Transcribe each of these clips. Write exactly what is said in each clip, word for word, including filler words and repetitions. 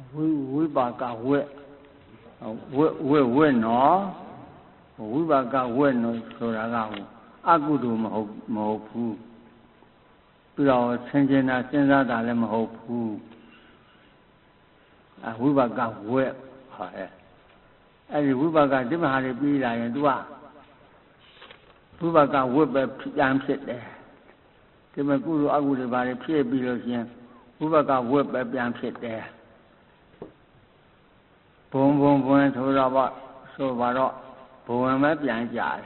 ဝိပါကဝက်ဝက်ဝက်ဝက်နော်ဝိပါကဝက်နော်ဆိုတာကအကုသိုလ်မဟုတ်မဟုတ်ဘူးပြီးတော့ဆင်ခြင်တာစဉ်းစားတာလည်းမဟုတ်ဘူးအဝိပါကဝက်ဟာအဲ့ဒီဝိပါကဒီမဟာတွေပြီးလာရင် तू ကဝိပါကဝက်ပဲပြန်ဖြစ်တယ်ဒီမှာကုသိုလ်အကုသိုလ်တွေဘာတွေဖြစ်ပြီးလို့ရှိရင်ဝိပါကဝက်ပဲပြန်ဖြစ်တယ်ဘုံဘုံဘုံဆိုတော့ဗောဆိုပါတော့ဘုံပဲပြန်ကြတယ်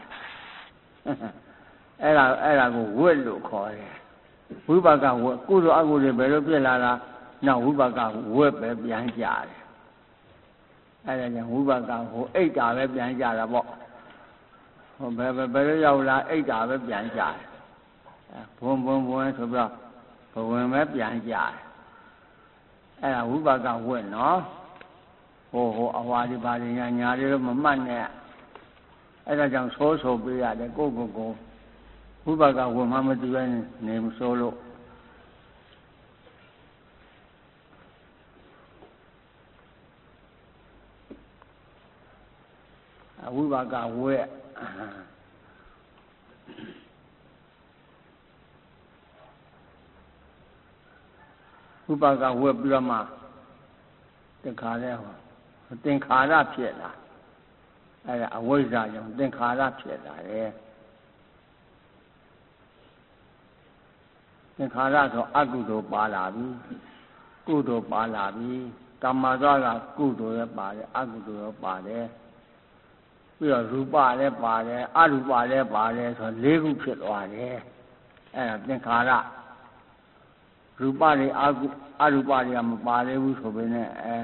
အဲ့ဒါအဲ့ဒါကိုဝက်လို့ခေါ်တယ်ဝိပါကဝက်ကုသိုလ်အကုသိုလ်တွေဘယ်လိုဖြစ်လာတာနောက်ဝိပါကဝက်ပဲပြန်ကြတယ်အဲ့ဒါကြောင့်ဝိပါကဟိုအိတ်တာပဲပြန်ကြတာပေါ့ဟိုဘယ်ဘယ်လိုရောက်လာအိတ်တာပဲပြန်ကြတယ်ဘုံဘုံဘုံဆိုပြီးတော့ဘဝင်ပဲပြန်ကြတယ်အဲ့ဒါဝိပါကဝက်နော်ဟိုဟိုအဝါဒီပါရညာညာတွေတော့မမှတ်နဲ့အဲ့ဒါကြောင့်ဆိုးဆိုးပေးရတယ်ကိုကိုကိုဝိပါကဝက်မှမသိပဲနေမဆိုးလို့ဝိပါကဝက်ဝိပါကဝက်ပြီးတော့မှသင်္ခါရဟောသင်္ခါရဖြစ်လာအဲ့ဒါအဝိဇ္ဇာကြောင့်သင်္ခါရဖြစ်လာတယ်သင်္ခါရဆိုအကုသိုလ်ပါလာပြီကုသိုလ်ပါလာပြီကမ္မသောကကုသိုလ်ရပါတယ်အကုသိုလ်ရပါတယ်ပြီးတော့ရူပလည်းပါတယ်အရူပလည်းပါတယ်ဆိုလေးခုဖြစ်သွားတယ်အဲ့ဒါသင်္ခါရရူပတွေအကုအရူပတွေကမပါသေးဘူးဆိုပေမဲ့အဲ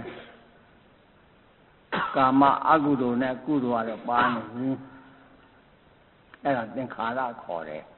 ကာမအကုသိုလ်နဲ့ကုသိုလ်ကတော့ပါနေပြီအဲ့ဒါသင်္ခါရခေါ်တယ်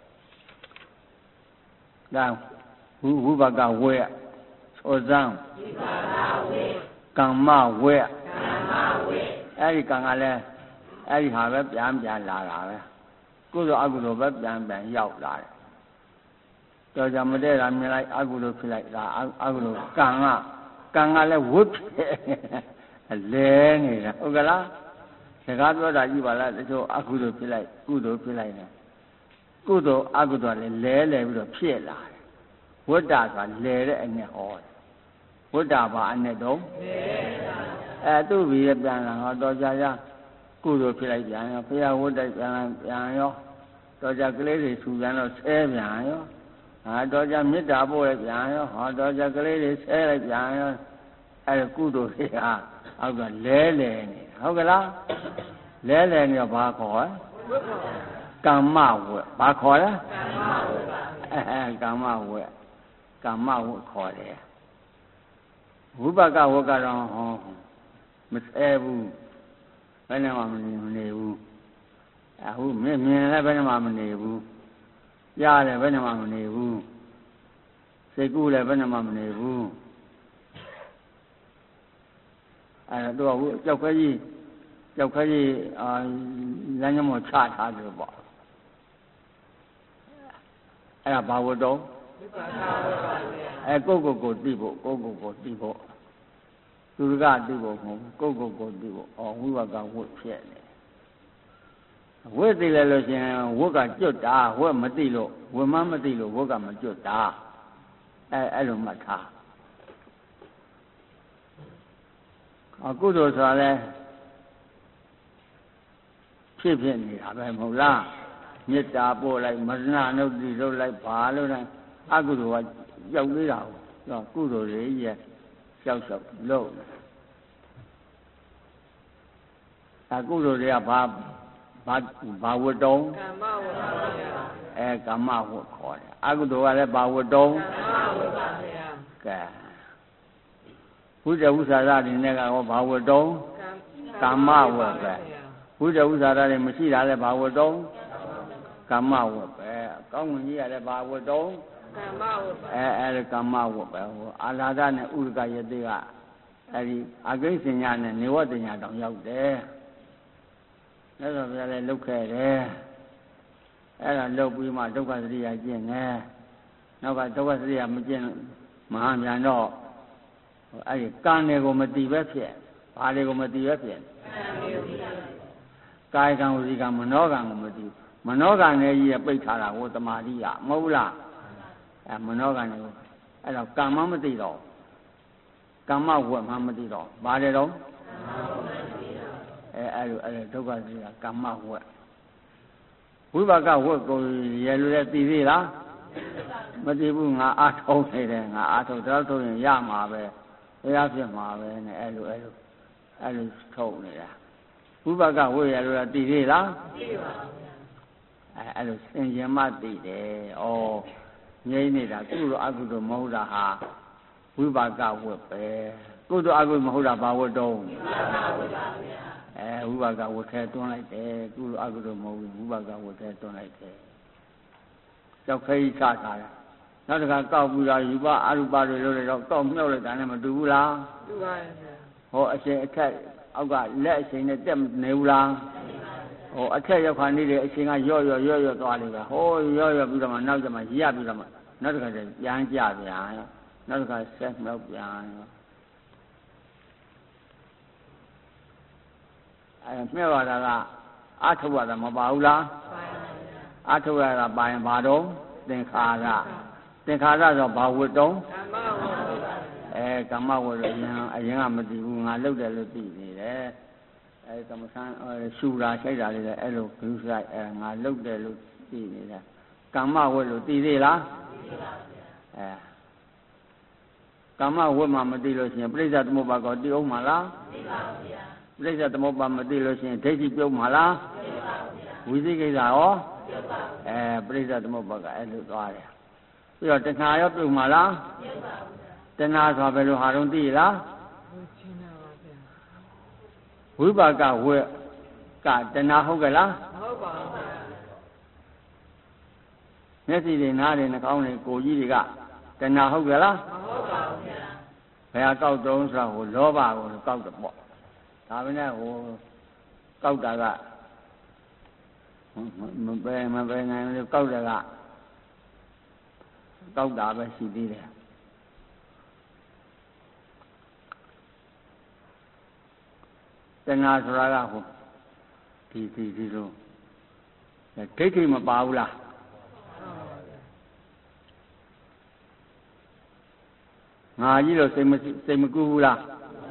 ဒါဝိပါကဝက်သောဇံဝိပါကဝက်ကမ္မဝက်ကမ္မဝက်အဲ့ဒီကံကလည်းအဲ့ဒီဟာပဲပြန်ပြန်လာတာပဲကုသိုလ်အကုသိုလ်ပဲပြန်ပြန်ရောက်လာတယ်ကြောကြမတည့်တာမြင်လိုက်အကုသိုလ်ဖြစ်လိုက်တာအကုသိုလ်ကံကကံကလည်းဝတ်ဖြစ်လဲနေတာဟုတ်ကလားစကားပြောတာကြည့်ပါလားတချို့အကုသိုလ်ဖြစ်လိုက်ကုသိုလ်ဖြစ်လိုက်တယ်ကုသိုလ်အကုသိုလ်လည်းလဲလဲပြီးတော့ဖြစ်လာတယ်ဝတ္တဆိုတာလဲတဲ့အနဲ့ဟောတယ်ဝတ္တဘာအနဲ့တော့အဲသူ့ဘီရပြန်လာဟောတော်ကြကြကုသိုလ်ဖြစ်လိုက်ပြန်ရောဘုရားဝတ္တပြန်ပြန်ရောတော်ကြကလေးတွေထူပြန်တော့ဆဲပြန်ရောဟာတော်ကြမေတ္တာပို့ရပြန်ရောဟောတော်ကြကလေးတွေဆဲလိုက်ပြန်ရောအဲကုသိုလ်တွေဟာအောက်ကလဲလဲနေဟုတ်ကလားလဲလဲနေတော့ဘာခေါ်ကမ္မဝက်ဘာခေါ်လဲကမ္မဝက်ပါအဲကမ္မဝက်ကမ္မဝက်ခေါ်တယ်ဝိပါကဝက်ကတော့ဟောမဆဲဘူးဘယ်နဲ့မှမနေဘူးအခုမြင်မြင်လည်းဘယ်နဲ့မှမနေဘူးကြားလည်းဘယ်နဲ့မှမနေဘူးစိတ်ကူးလည်းဘယ်နဲ့မှမနေဘူးအဲတော့သူကကြောက်ခဲကြီးကြောက်ခဲကြီးအာလမ်းညမောချထားတယ်ပေါ့အဲ့ဒါဘာဝတ္တောအဲကိုကိုကိုသိဖို့ကိုကိုကိုသိဖို့သူကသိဖို့မဟုတ်ကိုကိုကိုသိဖို့အော်ဝိဝကဝတ်ဖြစ်နေဝတ်သိလဲလို့ရှင်ဝတ်ကကျွတ်တာဝတ်မသိလို့ဝတ်မမသိလို့ဝတ်ကမကျွတ်တာအဲအဲ့လိုမှတ်ထားအကုသိုလ်ဆိုတာလဲဖြစ်ဖြစ်နေတာပဲမဟုတ်လားမေတ္တာပို့လိုက်မရဏနုတ္တိလုပ်လိုက်ဘာလို့လဲအကုသိုလ်ကကြောက်သေးတာဟုတ်ကုသိုလ်တွေရဲ့ကြောက်ကြောက်လို့အကုသိုလ်တွေကဘာဘာဘာဝတ္တုံကမ္မဝတ္တပါဗျာအဲကမ္မဝတ္ခေါ်တယ်အကုသိုလ်ကလည်းဘာဝတ္တုံကမ္မဝတ္ပါဗျာကဲဘုဒ္ဓဝိသရာတွေနဲ့ကဟောဘာဝတ္တုံကမ္မဝတ္ပဲဘုဒ္ဓဝိသရာတွေမရှိတာလည်းဘာဝတ္တုံကမ္မဝတ္ပဲကောင်းဝင်ကြီးကလည်းဘာဝတ္တုံကမ္မဝတ္ပဲအဲအဲကမ္မဝတ္ပဲဟောအာလာဒနဲ့ဥရကယတိကအဲဒီအကိဉ္စညာနဲ့နေဝတ္တညာတောင်ရောက်တယ်အဲ့တော့ဘုရားလည်းလုတ်ခဲ့တယ်အဲ့ဒါလုတ်ပြီးမှဒုက္ခသတိယကျင့်တယ်နောက်ကဒုက္ခသတိယမကျင့်မဟာမြန်တော့ဝအဲ့ဒီကံတွေကိုမတည်ပဲဖြစ်ဘာတွေကိုမတည်ပဲဖြစ်ကာယကံဝစီကံမနောကံကိုမတည်မနောကံနဲ့ကြီးပိတ်ထားတာဟိုတမာတိကမဟုတ်လားအဲမနောကံတွေကိုအဲ့တော့ကံမမတည်တော့ကမ္မဝတ်မှမတည်တော့ဘာတွေတော့အဲအဲ့လိုအဲ့ဒုက္ခစီကကမ္မဝတ်ဝိပါကဝတ်ကိုရယ်လို့လည်းတည်သေးလားမတည်ဘူးငါအားထုတ်နေတယ်ငါအားထုတ်တော့ထုတ်ရင်ရမှာပဲတရားဖြစ်မှာပဲနဲ့အဲ့လိုအဲ့လိုအဲ့လိုထုတ်နေတာဝိပါကဝတ်ရယ်လို့လည်းတည်သေးလားတည်ပါဘူးအဲအဲ့လိုစင်ကြင်မှတည်တယ်ဩငြိမ့်နေတာကုသိုလ်အကုသိုလ်မဟုတ်တာဟာဝိပါကဝတ်ပဲကုသိုလ်အကုသိုလ်မဟုတ်တာဘာဝတ်တော့ဝိပါကဝတ်ပါဗျာအဲဝိပါကဝတ်ထဲတွန်းလိုက်တယ်ကုသိုလ်အကုသိုလ်မဟုတ်ဘူးဝိပါကဝတ်ထဲတွန်းလိုက်တယ်ကြောက်ခဲကြီးချထားတယ်နောက်တစ်ခါကောက်ပြီးတော့ယူပအရူပတွေလို့လည်းတော့ကောက်မြုပ်လိုက်တာနဲ့မတူဘူးလားတူပါရဲ့ဟောအရှင်အခက်အောက်ကလက်အရှင်နဲ့တက်နေဘူးလားဟောအထက်ရောက်ခါနေတယ်အရှင်ကရော့ရော့ရော့ရော့သွားလိမ့်မယ်ဟောရော့ရော့ပြီးတော့မှနောက်ကျမှရပြီးတော့မှနောက်တစ်ခါကျပြန်ကြပြန်နောက်တစ်ခါဆက်မြောက်ပြန်အဲမြဲပါတာကအထုရတာမပါဘူးလားအထုရတာပါရင်ဘာတော့သင်္ခါရသင်္ခါရဆိုဘာဝတ္တုံအဲကမ္မဝတ္တုအရင်အရင်ကမသိဘူးငါလုပ်တယ်လို့သိနေတယ်အဲကမ္မဆန်းရှူတာရှိုက်တာလေးလည်းအဲ့လိုဘုရားအဲငါလုပ်တယ်လို့သိနေတယ်ကမ္မဝတ္တုသိသေးလားသိပါဗျာအဲကမ္မဝတ္မှမသိလို့ရှိရင်ပြိဿသမုပ္ပါကောသိအောင်မလားသိပါဗျာပြိဿသမုပ္ပါမသိလို့ရှိရင်ဒိဋ္ဌိပြုတ်မလားသိပါဗျာဝိသိကိစ္စရောသိပါအဲပြိဿသမုပ္ပါကအဲ့လိုသွားတယ်ပြီးတော့တဏှာရောပြုတ်မလားသိပါဗျာတဏှာဆိုဘယ်လိုဟာတော့သိလားဝိပါကဝေကတဏှာဟုတ်ကလားမဟုတ်ပါဘူးဗျာမျက်စိတွေနားတွေနှာခေါင်းတွေကိုယ်ကြီးတွေကတဏှာဟုတ်ကလားမဟုတ်ပါဘူးဗျာဘယ်ဟာကောက်တုံးဆိုတော့ဟိုလောဘကိုကောက်တယ်ပေါ့ဒါပဲနဲ့ဟိုကောက်တာကမပဲမပဲနိုင်လို့ကောက်တယ်ကကောက်တာပဲရှိသေးတယ်တဏှာဆိုတာကဟိုဒီဒီဒီလိုဒိဋ္ဌိမပါဘူးလားငါကြီးတော့စိတ်မစိတ်မကူဘူးလား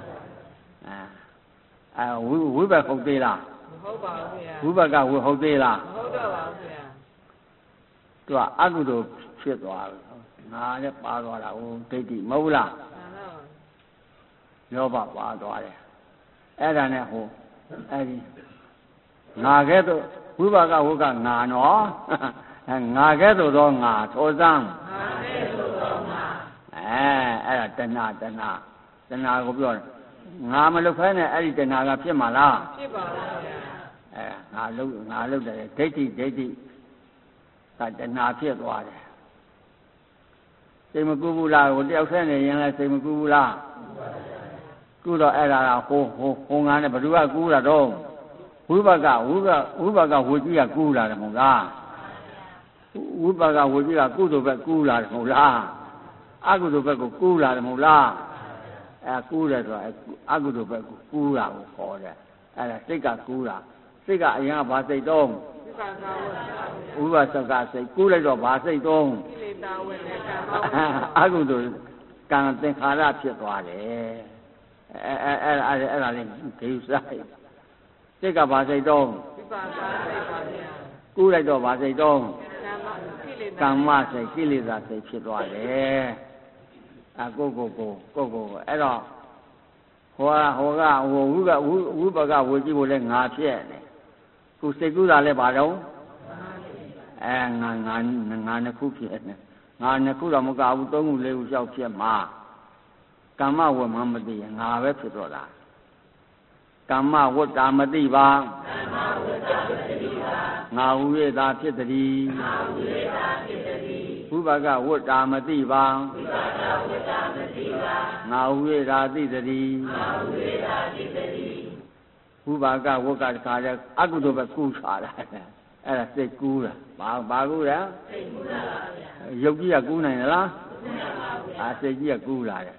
အဲအဲဝိဝိဘတ်ဟုတ်သေးလားမဟုတ်ပါဘူးဗျာဝိဘတ်ကဝိဟုတ်သေးလားမဟုတ်တော့ပါဘူးဗျာသူကအကုသိုလ်ဖြစ်သွားပြီငါလည်းပါသွားတာဟိုဒိဋ္ဌိမဟုတ်လားလောဘပါသွားတယ်အဲ့ဒါနဲ့ဟိုအဲ့ဒီငါကဲ့သို့ဝိပါကဝုကငါနော်အဲငါကဲ့သို့သောငါသောစမ်းငါကဲ့သို့သောငါအဲအဲ့ဒါတဏှာတဏှာတဏှာကိုပြောတယ်ငါမလုပ်ဖဲနဲ့အဲ့ဒီတဏှာကဖြစ်မှာလားဖြစ်ပါဘူးဗျာအဲငါလုပ်ငါလုပ်တယ်ဒိဋ္ဌိဒိဋ္ဌိကတဏှာဖြစ်သွားတယ်စိတ်မကူဘူးလားဟိုတယောက်ဆဲနေရင်လည်းစိတ်မကူဘူးလားကူတော့အဲ့ဒါကဟိုဟိုဟိုငါနဲ့ဘယ်သူကကူတာတော့ဝိပါကဝိပါဝိပါကဝိကြီးကကူလာတယ်မဟုတ်လားဝိပါကဝိကြီးကကုသိုလ်ဘက်ကူလာတယ်မဟုတ်လားအကုသိုလ်ဘက်ကိုကူလာတယ်မဟုတ်လားအဲကူတယ်ဆိုတော့အကုသိုလ်ဘက်ကိုကူတာကိုခေါ်တယ်အဲ့ဒါစိတ်ကကူတာစိတ်ကအရင်ကဘာစိတ်တော့ဝိပါကကစိတ်ကူလိုက်တော့ဘာစိတ်တော့ကိလေသာဝင်တဲ့ကံအကုသိုလ်ကံသင်္ခါရဖြစ်သွားတယ်အဲအဲအဲအဲ့အဲ့ဒါလေးဂိူဆိုင်စိတ်ကဘာစိတ်တော့ဝိပါကစိတ်ပါဗျာကူလိုက်တော့ဘာစိတ်တော့ကမ္မစိတ်ကိလေသာစိတ်ဖြစ်သွားတယ်အကိုကိုကိုကိုကိုအဲ့တော့ဟိုကဟိုကဟိုဝိကဝိပါကဝေကြည့်ဖို့လဲငါဖြစ်တယ်ခုစိတ်ကူးတာလဲဘာတော့အဲငါငါငါနှစ်ခုဖြစ်တယ်ငါနှစ်ခုတော့မကဘူးသုံးခုလေးခုလျှောက်ဖြစ်မှာကမ္မဝတ်မှမသိရင်ငါပဲဖြစ်တော့တာကမ္မဝတ္တာမသိပါကမ္မဝတ္တာမသိပါငါဟု၍သာဖြစ်သည်ငါဟု၍သာဖြစ်သည်ဝိပါကဝတ္တာမသိပါဝိပါကဝတ္တာမသိပါငါဟု၍သာသိသည်ငါဟု၍သာသိသည်ဝိပါကဝတ်ကတခါတည်းအကုသိုလ်ပဲကူးချတာအဲ့ဒါစိတ်ကူးတာဘာဘာကူးလဲစိတ်ကူးတာပါဗျာရုပ်ကြီးကကူးနိုင်လားကူးနိုင်ပါဗျာအာစိတ်ကြီးကကူးလာတယ်ဒါ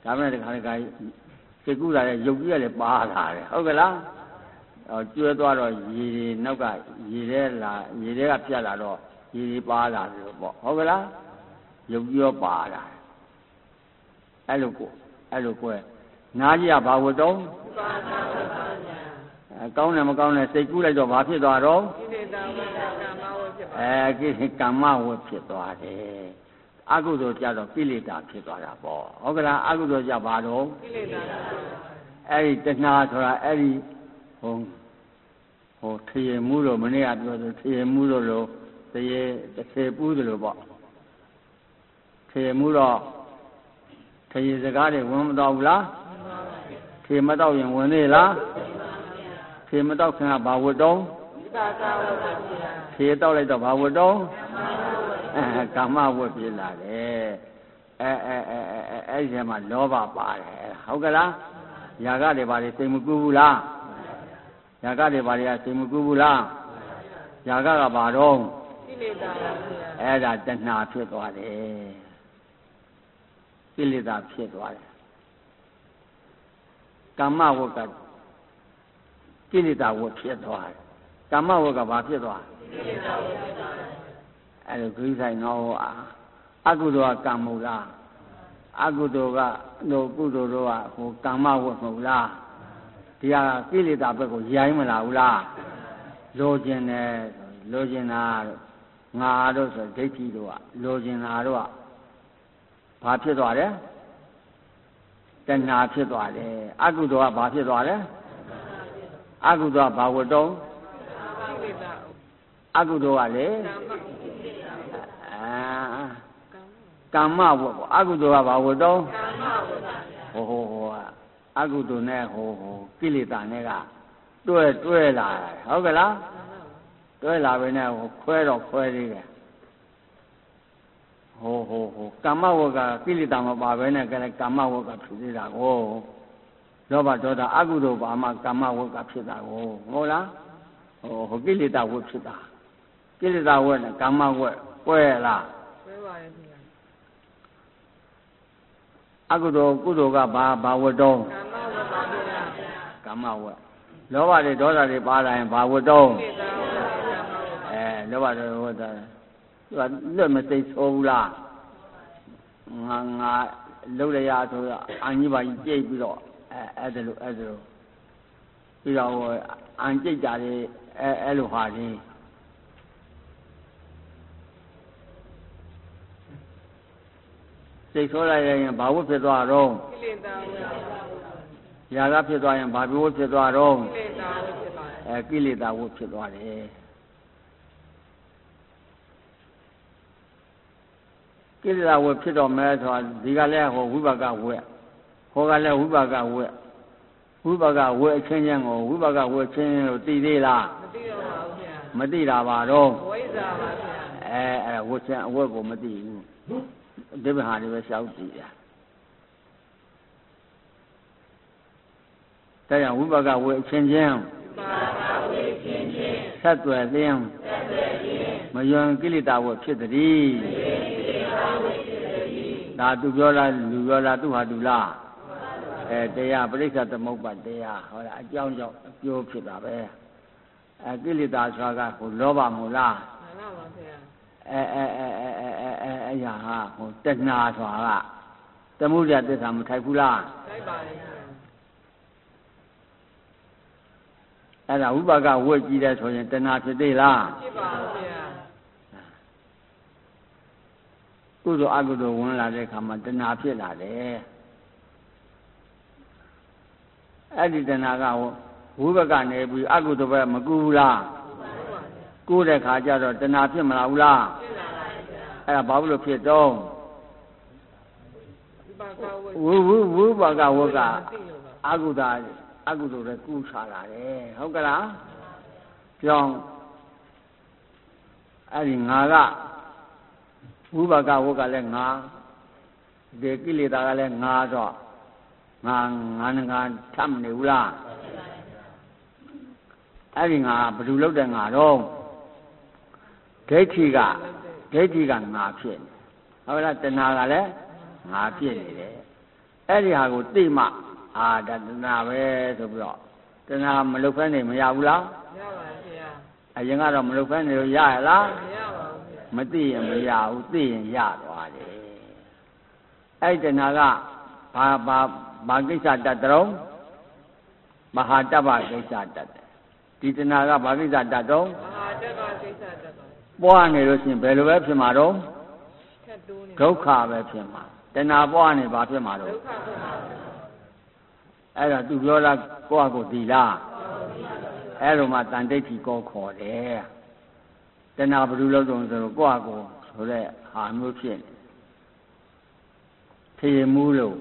ဒါမဲ့တခါတခါစိတ်ကူးလာတဲ့ရုပ်ကြီးကလည်းပါလာတယ်ဟုတ်ကလားအော်ကျွဲသွားတော့ရေတွေနောက်ကရေထဲလာရေထဲကပြတ်လာတော့ရေတွေပါလာတယ်ပေါ့ဟုတ်ကလားရုပ်ကြီးရောပါလာအဲ့လိုကိုအဲ့လိုကိုနားကြီးကဘာဝတ္တုံးကောင်းတယ်မကောင်းတယ်စိတ်ကူးလိုက်တော့ဘာဖြစ်သွားတော့အဲကိလေသာကမ္မဝတ်ဖြစ်သွားတယ်အကုသိုလ်ကြတော့ကိလေသာဖြစ်သွားတာပေါ့ဟုတ်ကလားအကုသိုလ်ကြဘာတော့ကိလေသာအဲ့ဒီတဏှာဆိုတာအဲ့ဒီဟိုဟိုထရေမှုလို့မနေ့ကပြောတယ်ထရေမှုလို့လို့တရေတစ်ခေပူးတယ်လို့ပေါ့ထရေမှုတော့ထရေစကားတွေဝင်မတော့ဘူးလားထရေမတော့ရင်ဝင်သေးလားထရေမတော့ခင်ကဘာဝတ်တုံးထရေတော့လိုက်တော့ဘာဝတ်တုံးအဲကာမဝတ်ဖြစ်လာတယ်အဲအဲအဲအဲအဲ့ဒီမှာလောဘပါတယ်ဟုတ်ကလားຢာကတွေဘာတွေစိတ်မကူးဘူးလားຢာကတွေဘာတွေကစိတ်မကူးဘူးလားຢာကကဘာတော့ကိလေသာပါဗျာအဲ့ဒါတဏှာဖြစ်သွားတယ်ကိလေသာဖြစ်သွားတယ်ကာမဝတ်ကကိလေသာဝတ်ဖြစ်သွားတယ်ကာမဝတ်ကဘာဖြစ်သွားကိလေသာဝတ်ဖြစ်သွားတယ်အဲ့လိုဂိဆိုင်တော့အကုသိုလ်ကကံမဟုတ်လားအကုသိုလ်ကတို့ကုသိုလ်တို့ကဟိုကာမဝတ်မဟုတ်လားဒီဟာကိလေသာဘက်ကိုရိုင်းမလာဘူးလားလိုချင်တယ်လိုချင်တာငါတို့ဆိုဒိဋ္ဌိတို့ကလိုချင်တာတို့ကဘာဖြစ်သွားတယ်တဏှာဖြစ်သွားတယ်အကုသိုလ်ကဘာဖြစ်သွားတယ်အကုသိုလ်ကဘာဝတ္တုံးအကုသိုလ်ကလေအာကမ္မဝတ်ပေါ့အကုသိုလ်ကဘာဝတ္တုံးဟိုဟိုဟိုအကုသိုလ်နဲ့ဟိုဟိုကိလေသာနဲ့ကတွဲတွဲလာတယ်ဟုတ်ကဲ့လားတွဲလာပဲနဲ့ဟိုခွဲတော့ခွဲသေးတယ်ဟိုဟိုဟိုကမ္မဝတ်ကကိလေသာမပါပဲနဲ့ကလည်းကမ္မဝတ်ကဖြစ်သေးတာကိုလောဘဒေါသအကုသိုလ်ပါမှကမ္မဝတ်ကဖြစ်တာကိုဟုတ်လားဟိုဟိုကိလေသာဝတ်ဖြစ်တာကိလေသာဝတ်နဲ့ကမ္မဝတ်ကွဲလားကွဲပါရဲ့ခင်ဗျာအကုသိုလ်ကုသိုလ်ကဘာဘာဝတ္တုံးကမ္မဝတ်လောဘတွေဒေါသတွေပါလာရင်ဘာဝတ္တုံးအဲလောဘတွေဝတ်တာသူကလွတ်မသိဆိုးဘူးလားငါငါလှုပ်ရရဆိုတော့အန်ကြီးပါကြီးကြိတ်ပြီးတော့အဲအဲ့ဒါလိုအဲ့ဒါလိုပြီးတော့အန်ကြိတ်ကြတယ်အဲအဲ့လိုဟာကြီးစိတ်ဆိုးလိုက်ရင်ဘာဝတ်ဖြစ်သွားတော့ကိလေသာဝတ်ຢာကဖြစ်သွားရင်ဘာဘိဝတ်ဖြစ်သွားတော့ကိလေသာဝတ်ဖြစ်သွားတယ်အဲကိလေသာဝတ်ဖြစ်သွားတယ်ကိလေသာဝတ်ဖြစ်တော့မဲဆိုတာဒီကလည်းဟိုဝိပါကဝတ်ဟောကလည်းဝိပါကဝတ်ဝိပါကဝတ်အချင်းချင်းကိုဝိပါကဝတ်ချင်းလို့သိသေးလားမသိတော့ပါဘူးဗျာမသိတာပါတော့ဝိဇ္ဇာပါဗျာအဲအဲဝတ်ချင်းအဝတ်ကိုမသိဘူးဒီဘဟာတွေပဲရှောက်ကြည့်တာတရားဝိပါကဝေအချင်းချင်းဝိပါကဝေချင်းချင်းဆက်သွယ်လျင်းဆက်သွယ်လျင်းမယွန်ကိလေသာဝေဖြစ်သည်မယွန်ကိလေသာဝေဖြစ်သည်ဒါသူပြောလားလူပြောလားသူဟာသူလားအဲတရားပရိစ္ဆသမုပ္ပါတရားဟောလားအကြောင်းကြောင့်အကျိုးဖြစ်တာပဲအဲကိလေသာဆိုတာကဟိုလောဘမို့လားမှန်ပါပါဆရာအဲအဲအဲအဲအဲအဲအရာဟာဟိုတဏှာဆိုတာကသမှုရသစ္စာမထိုက်ဘူးလားထိုက်ပါရဲ့အဲ့ဒါဝိပါကဝတ်ကြည့်တယ်ဆိုရင်တဏှာဖြစ်သေးလားဖြစ်ပါဘူးဗျာကုသိုလ်အကုသိုလ်ဝင်လာတဲ့အခါမှာတဏှာဖြစ်လာတယ်အဲ့ဒီတဏှာကဝိပါကနေပြီးအကုသိုလ်ပဲမကူဘူးလားကိုယ်တဲ့ခါကျတော့တဏှာဖြစ်မလာဘူးလားဖြစ်လာပါဘူးဗျာအဲ့ဒါဘာလို့ဖြစ်တော့ဝိဝိဝိပါကဝတ်ကအကုသိုလ်အကုသိုလ်တွေကူးချလာတယ်ဟုတ်ကလားကြောင်းအဲ့ဒီငါကဝိပါကဝတ်ကလည်းငါဒီကိလေသာကလည်းငါတော့ငါငါငါထပ်မနေဘူးလားအဲ့ဒီငါဘယ်သူလုပ်တဲ့ငါတော့ဒိဋ္ဌိကဒိဋ္ဌိကငါဖြစ်နေဟုတ်လားတဏှာကလည်းငါဖြစ်နေတယ်အဲ့ဒီဟာကိုသိမှအာဒါတဏှာပဲဆိုပြီးတော့တဏှာမလုတ်ဖဲနေမရဘူးလားရပါဗျာအရင်ကတော့မလုတ်ဖဲနေလို့ရရလားမရပါဘူးဗျာမသိရင်မရဘူးသိရင်ရသွားတယ်အဲ့ဒီတဏှာကဘာဘာဘာကိစ္စတတ်တုံးမဟာတပ္ပကိစ္စတတ်တယ်ဒီတဏှာကဘာကိစ္စတတ်တုံးမဟာတပ္ပကိစ္စတတ်တယ်ပွားနေလို့ရှိရင်ဘယ်လိုပဲဖြစ်မှာတော့ဒုက္ခပဲဖြစ်မှာတဏှာပွားနေဘာဖြစ်မှာတော့ဒုက္ခဖြစ်မှာအဲ့ဒါသူပြောလားကိုယ့်အကိုဒီလားအဲ့လိုမှတန်တိဋ္ဌိကိုခေါ်တယ်တဏှာဘယ်လိုလုပ်တော့ဆိုတော့ကိုယ့်အကိုဆိုတဲ့ဟာမျိုးဖြစ်နေဖြေမှုလို့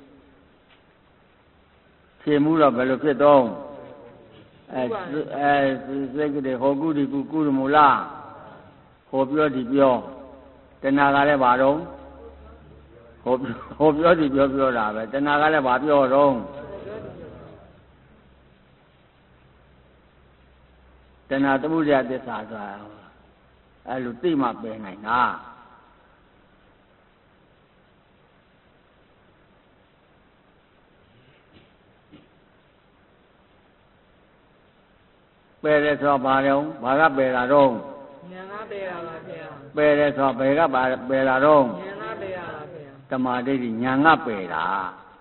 ဖြေမှုတော့ဘယ်လိုဖြစ်တော့အဲအဲစိတ်ကလေးဟောကုဒီကုကုရမူလားဟောပြောဒီပြောတဏှာကလည်းဘာတော့ဟောဟောပြောဒီပြောပြောတာပဲတဏှာကလည်းဘာပြောတော့တဏှာသမှုရသစ္စာဆိုတာအဲလိုသိမှပယ်နိုင်တာပယ်တယ်ဆိုတော့ဘာလဲဘာကပယ်တာတော့ဉာဏ်ကပယ်တာပါဗျာပယ်တယ်ဆိုတော့ဘယ်ကပယ်တာတော့ဉာဏ်ကပယ်တာပါဗျာတမာဒိဋ္ဌိဉာဏ်ကပယ်တာ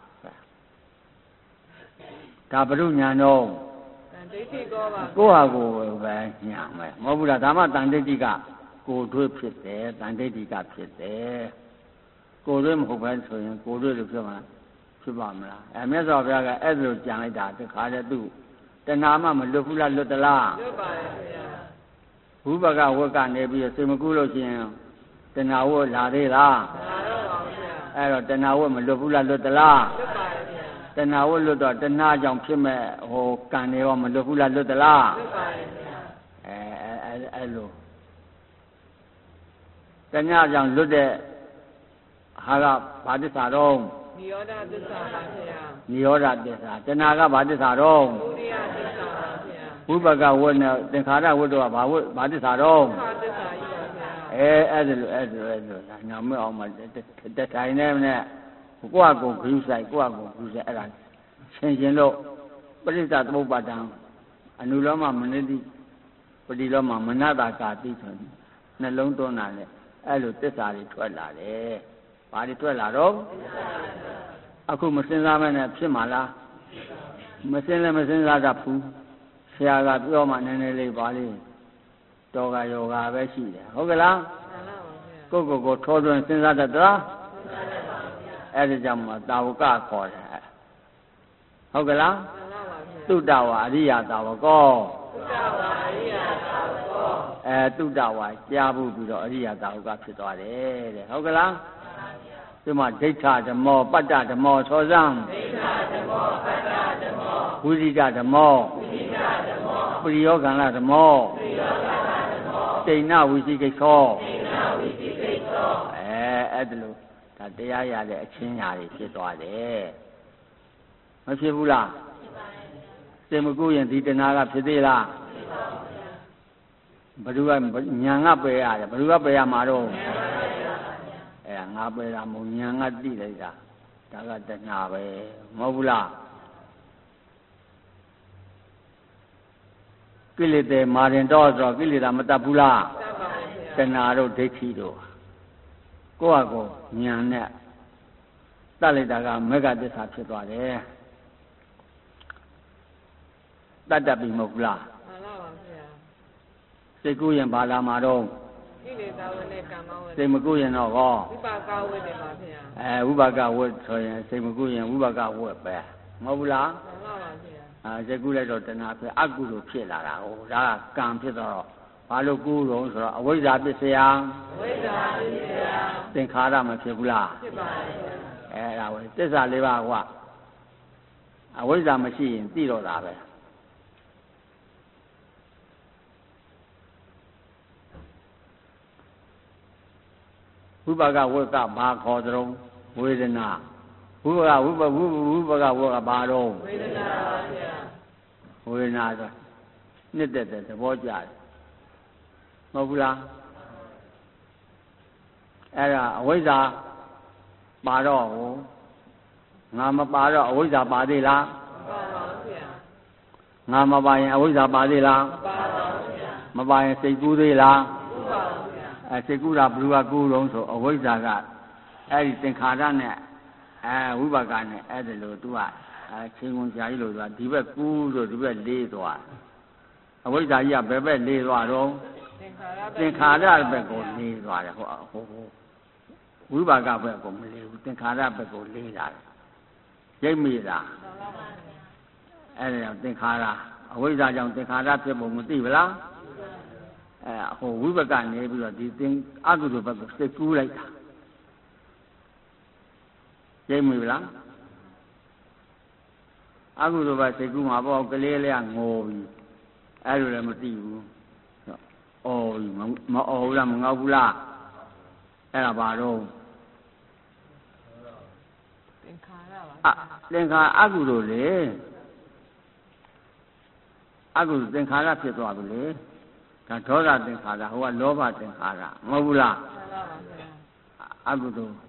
ဒါဘုရုဉာဏ်တော့ဒိဋ္ဌိကောပါကိုယ့်ဟာကိုယ်ပဲညာမယ်မဟုတ်ဘူးလားဒါမှတန်ဒိဋ္ဌိကကိုယ်တွေ့ဖြစ်တယ်တန်ဒိဋ္ဌိကဖြစ်တယ်ကိုယ်တွေ့မဟုတ်ပဲဆိုရင်ကိုယ်တွေ့လို့ဖြစ်မှာဖြစ်ပါမလားအဲမြတ်စွာဘုရားကအဲ့ဒါလိုကြံလိုက်တာတခါတည်းသူတဏှာမှမလွတ်ဘူးလားလွတ်သလားလွတ်ပါရဲ့ဗျာဘုဘကဝတ်ကနေပြီးစေမကူလို့ရှိရင်တဏှာဝတ်လာသေးလားလာတော့ပါဗျာအဲ့တော့တဏှာဝတ်မလွတ်ဘူးလားလွတ်သလားလွတ်ပါရဲ့ဗျာတဏှာဝတ်လွတ်တော့တဏှာကြောင့်ဖြစ်မဲ့ဟိုကံတွေရောမလွတ်ဘူးလားလွတ်သလားလွတ်ပါရဲ့ဗျာအဲအဲအဲ့လိုတဏှာကြောင့်လွတ်တဲ့ဟာကဘာသစ္စာတော့နိရောဓသစ္စာပါဗျာနိရောဓသစ္စာတဏှာကဘာသစ္စာတော့ဒုတိယသစ္စာပါဗျာဝိပကဝတ်နဲ့သင်္ခါရဝတ်တော့ဘာဝတ်ဘာသစ္စာတော့ဘာသစ္စာကြီးပါဗျာအဲအဲ့ဒါလိုအဲ့ဒါလိုအဲ့ဒါလိုညာမအောင်မှတထိုင်နေနဲ့ကိုယ့်အကိုဂရုစိုက်ကိုယ့်အကိုဂရုစိုက်အဲ့ဒါရှင်းရှင်းလို့ပရိစ္ဆသမုပ္ပါဒံအနုလောမမနတိပတိလောမမနတာကာတိဆိုနှလုံးသွင်းတာလေအဲ့လိုသစ္စာတွေထွက်လာတယ်ဘာတွေထွက်လာတော့အခုမစင်စားမနဲ့ဖြစ်မှာလားမစင်လည်းမစင်စားတတ်ဘူးဆရာကပြောမှနည်းနည်းလေးပါလေးတော်ကယောဂပဲရှိတယ်ဟုတ်ကလားကိုယ့်ကိုယ်ကိုထောသွင်းစဉ်းစားတတ်သလားအဲ့ဒါကြောင့်မှတာဝကခေါ်တယ်ဟုတ်ကလားသုတ္တဝါအရိယတာဝကောသုတ္တဝါအရိယတာဝကောအဲသုတ္တဝါကြားဖို့ပြီးတော့အရိယတာဝကဖြစ်သွားတယ်တဲ့ဟုတ်ကလားဒီမှာဒိဋ္ဌဓမ္မောပတ္တဓမ္မောသောဇံဒိဋ္ဌဓမ္မောပတ္တဓမ္မောဝိရိဒဓမ္မောဝိရိဒဓမ္မောပရိယောဂန္လဓမ္မောပရိယောဂန္လဓမ္မောတိဏ္ဏဝိသိကိသောတိဏ္ဏဝိသိကိသောအဲအဲ့ဒါလို့ဒါတရားရတဲ့အချင်းညာတွေဖြစ်သွားတယ်မဖြစ်ဘူးလားစေမကူရင်ဒီတဏှာကဖြစ်သေးလားဘယ်သူကညာကပယ်ရတယ်ဘယ်သူကပယ်ရမှာတော့အဲငါပယ်တာမဟုတ်ညာကတိလိုက်တာဒါကတဏှာပဲမဟုတ်ဘူးလားကိလေသာမာရင်တော့ဆိုကိလေသာမတတ်ဘူးလားတဏှာတို့ဒိဋ္ဌိတို့ကိုယ့်အကိုညာနဲ့တတ်လိုက်တာကမေဃသစ္စာဖြစ်သွားတယ်တတ်တတ်ပြီမဟုတ်ဘူးလားမှန်ပါပါဗျာစိတ်ကူးရင်ဘာလာမှာတော့ကိလေသာဝနဲ့ကမ္မဝစိတ်မကူးရင်တော့ဟောဝိပါကဝတ်တယ်ပါဗျာအဲဝိပါကဝတ်ဆိုရင်စိတ်မကူးရင်ဝိပါကဝတ်ပဲမဟုတ်ဘူးလားမှန်ပါပါဗျာအဲစိတ်ကူးလိုက်တော့တဏှာဖြစ်အကုသိုလ်ဖြစ်လာတာဟိုဒါကကံဖြစ်တော့ဘာလို့ကူးတော့ဆိုတော့အဝိဇ္ဇာပစ္စယအဝိဇ္ဇာပစ္စယသင်္ခါရမဖြစ်ဘူးလားဖြစ်ပါတယ်အဲဒါဝေသစ္စာလေးပါးကအဝိဇ္ဇာမရှိရင်သိတော့တာပဲဝိပါကဝိကဘာခေါ်သလုံးဝေဒနာဝိပါကဝိပဝိဝိပါကဝိကဘာတော့ဝေဒနာပါဗျာဝေဒနာဆိုနှစ်သက်တဲ့သဘောကြတယ်မဟုတ်ဘူးလားအဲ့ဒါအဝိဇ္ဇာပါတော့ဟိုငါမပါတော့အဝိဇ္ဇာပါသေးလားမပါပါဘူးဗျာငါမပါရင်အဝိဇ္ဇာပါသေးလားမပါပါဘူးဗျာမပါရင်စိတ်ကူးသေးလားမပါဘူးဗျာအဲစိတ်ကူးတာဘယ်သူကကူးလုံးဆိုအဝိဇ္ဇာကအဲ့ဒီသင်္ခါရနဲ့အဲဝိပါကနဲ့အဲ့ဒါလို့ तू ကအဲချင်းကုန်ကြာကြီးလို့ तू ကဒီဘက်ကူးလို့ဒီဘက်လေးသွားအဝိဇ္ဇာကြီးကဘယ်ဘက်လေးသွားတော့သင်္ခါရသင်္ခါရဘက်ကိုလေးသွားတယ်ဟိုဟိုဟိုဝိပါကဘက်ကိုမလေးဘူးသင်္ခါရဘက်ကိုလေးလာတယ်ရိပ်မိလားအဲ့ဒါကြောင့်သင်္ခါရအဝိဇ္ဇာကြောင့်သင်္ခါရဖြစ်ပုံမသိဘူးလားအဲဟိုဝိပကနေပြီးတော့ဒီသင်အကုသိုလ်ဘက်ကိုစိတ်ကူးလိုက်တာရိပ်မိဘူးလားအကုသိုလ်ဘက်စိတ်ကူးမှာပေါ့ကလေးလေးကငိုပြီးအဲ့လိုလည်းမသိဘူးအော်မအော်ဘူးလားမငေါဘူးလားအဲ့ဒါဘာတော့သင်္ခါရပါအသင်္ခါအကုသိုလ်လေအကုသိုလ်သင်္ခါရဖြစ်သွားပြီလေဒါဒေါသသင်္ခါရဟိုကလောဘသင်္ခါရမဟုတ်ဘူးလားမှန်ပါပါဗျာအကုသိုလ်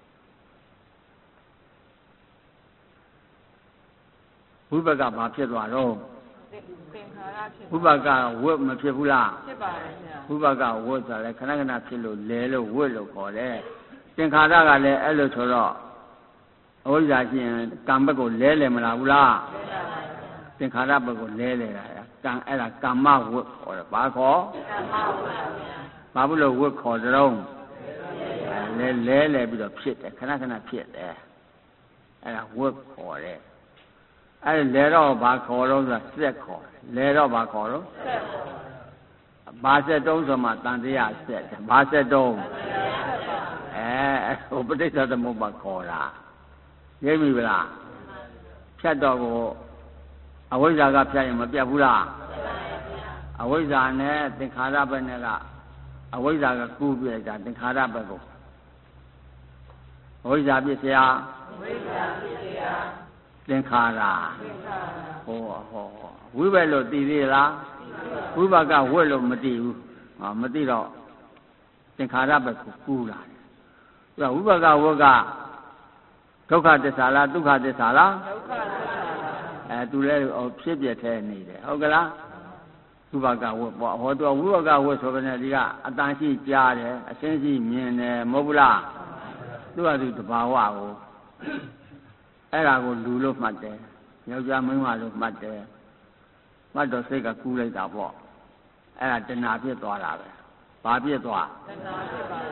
ဝိပကဘာဖြစ်သွားတော့သင်္ခါရဖြစ်ဝိပကဝတ်မဖြစ်ဘူးလားဖြစ်ပါတယ်ဗျာဝိပကဝတ်ဆိုလဲခဏခဏဖြစ်လို့လဲလို့ဝတ်လို့ခေါ်တယ်သင်္ခါရကလည်းအဲ့လိုဆိုတော့အဝိဇ္ဇာရှိရင်ကံဘက်ကိုလဲလဲမလားဘူးလားသင်္ခါရဘက်ကိုလဲလဲတာကံအဲ့ဒါကမ္မဝတ်ခေါ်တယ်ဘာခေါ်ကမ္မဝတ်ပါဗျာဘာဘူးလို့ဝတ်ခေါ်ကြတော့လဲလဲလဲပြီးတော့ဖြစ်တယ်ခဏခဏဖြစ်တယ်အဲ့ဒါဝတ်ခေါ်တယ်အဲ့ဒါလဲတော့ဘာခေါ်တော့ဆိုတာစက်ခေါ်လဲတော့ဘာခေါ်တော့ဆက်ပါဘာဆက်တုံးဆိုမှတန်တရားဆက်တယ်ဘာဆက်တုံးအဲဟိုပဋိစ္စသမုပ္ပါခေါ်တာရိပ်ပြီလားဖြတ်တော့ကိုအဝိဇ္ဇာကဖြတ်ရင်မပြတ်ဘူးလားအဝိဇ္ဇာနဲ့သင်္ခါရဘက်နဲ့ကအဝိဇ္ဇာကကူးပြလိုက်တာသင်္ခါရဘက်ကိုအဝိဇ္ဇာပြစ်เสียဝိဇ္ဇာဖြစ်เสียသင်္ခါရသင်္ခါရဟောဟောဝိဘက်လို့တည်သေးလားဝိဘကဝတ်လို့မတည်ဘူးဟာမတည်တော့သင်္ခါရဘက်ကိုကူးလာတယ်ဝိဘကဝတ်ကဒုက္ခသစ္စာလားဒုက္ခသစ္စာလားဒုက္ခသစ္စာပါအဲသူလည်းဖြစ်ပြထဲနေတယ်ဟုတ်ကလားဝိဘကဝတ်ပေါ့ဟောသူဝိဘကဝတ်ဆိုတဲ့ဒီကအတန်ရှိကြားတယ်အရှင်းရှိမြင်တယ်မဟုတ်ဘူးလားသူကသူတဘာဝကိုအဲ့ဒါကိုလူလို့မှတ်တယ်ယောက်ျားမိန်းမလို့မှတ်တယ်မှတ်တော့စိတ်ကကူးလိုက်တာပေါ့အဲ့ဒါတဏှာဖြစ်သွားတာပဲဘာဖြစ်သွားတဏှာဖြစ်ပါ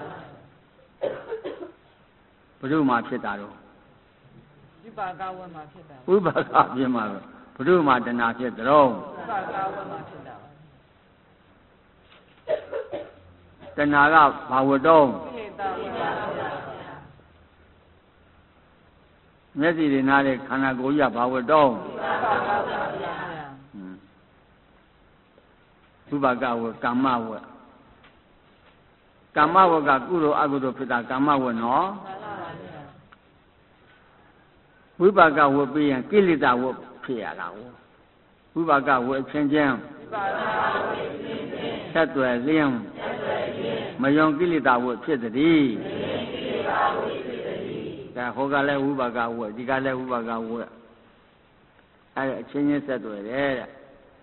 ဘုရုမှာဖြစ်တာတော့ဝိပါကဝတ်မှာဖြစ်တာဝိပါကဖြစ်မှာပဲဘုရုမှာတဏှာဖြစ်တော့ဝိပါကဝတ်မှာဖြစ်တာပါတဏှာကဘာဝတ္တုံးကိလေသာဝတ်ပါဗျာမျက်စိတွေနားတဲ့ခန္ဓာကိုယ်ကြီးကဘာဝတ္တုံးဝိပါကဝတ်ပါဗျာဝိပါကဝတ်ကမ္မဝတ်ကမ္မဝတ်ကကုသိုလ်အကုသိုလ်ဖြစ်တာကမ္မဝတ်နော်မှန်ပါပါဗျာဝိပါကဝတ်ပြီးရင်ကိလေသာဝတ်ဖြစ်ရတာဝိပါကဝတ်ချင်းချင်းဝိပါကဝတ်ခြင်းခြင်းဆက်သွယ်လျင်းဆက်သွယ်ခြင်းမယုံကိလေသာဝတ်ဖြစ်သည်ကိလေသာဝတ်ဖြစ်သည်ဒါဟောကလည်းဝိပါကဝတ်ဒီကလည်းဝိပါကဝတ်အဲအချင်းချင်းဆက်သွယ်တယ်တဲ့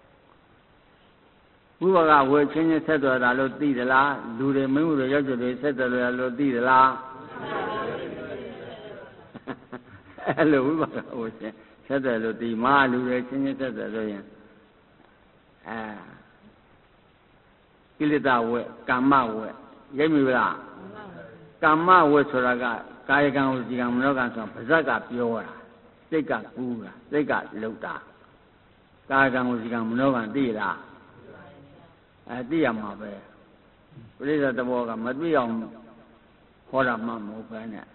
ဝိပါကဝတ်ချင်းချင်းဆက်သွယ်တာလို့သိသလားလူတွေမင်းတို့ရောက်ကြတယ်ဆက်သွယ်တယ်လို့သိသလားအဲလိုဝိပါကဝတ်ချင်းဆက်သွယ်လို့ဒီမှာလူတွေချင်းချင်းဆက်သွယ်လို့ရင်အဲကိလေသာဝတ်ကာမဝတ်ရိပ်မိလားကာမဝတ်ဆိုတာကကာယကံဝစီကံမနောကံဆိုပါဇက်ကပြောတာစိတ်ကကူးတာစိတ်ကလှုပ်တာကာယကံဝစီကံမနောကံသိလားအဲသိရမှာပဲပရိစ္ဆေသဘောကမသိအောင်ဟောတာမှမဟုတ်ပဲနဲ့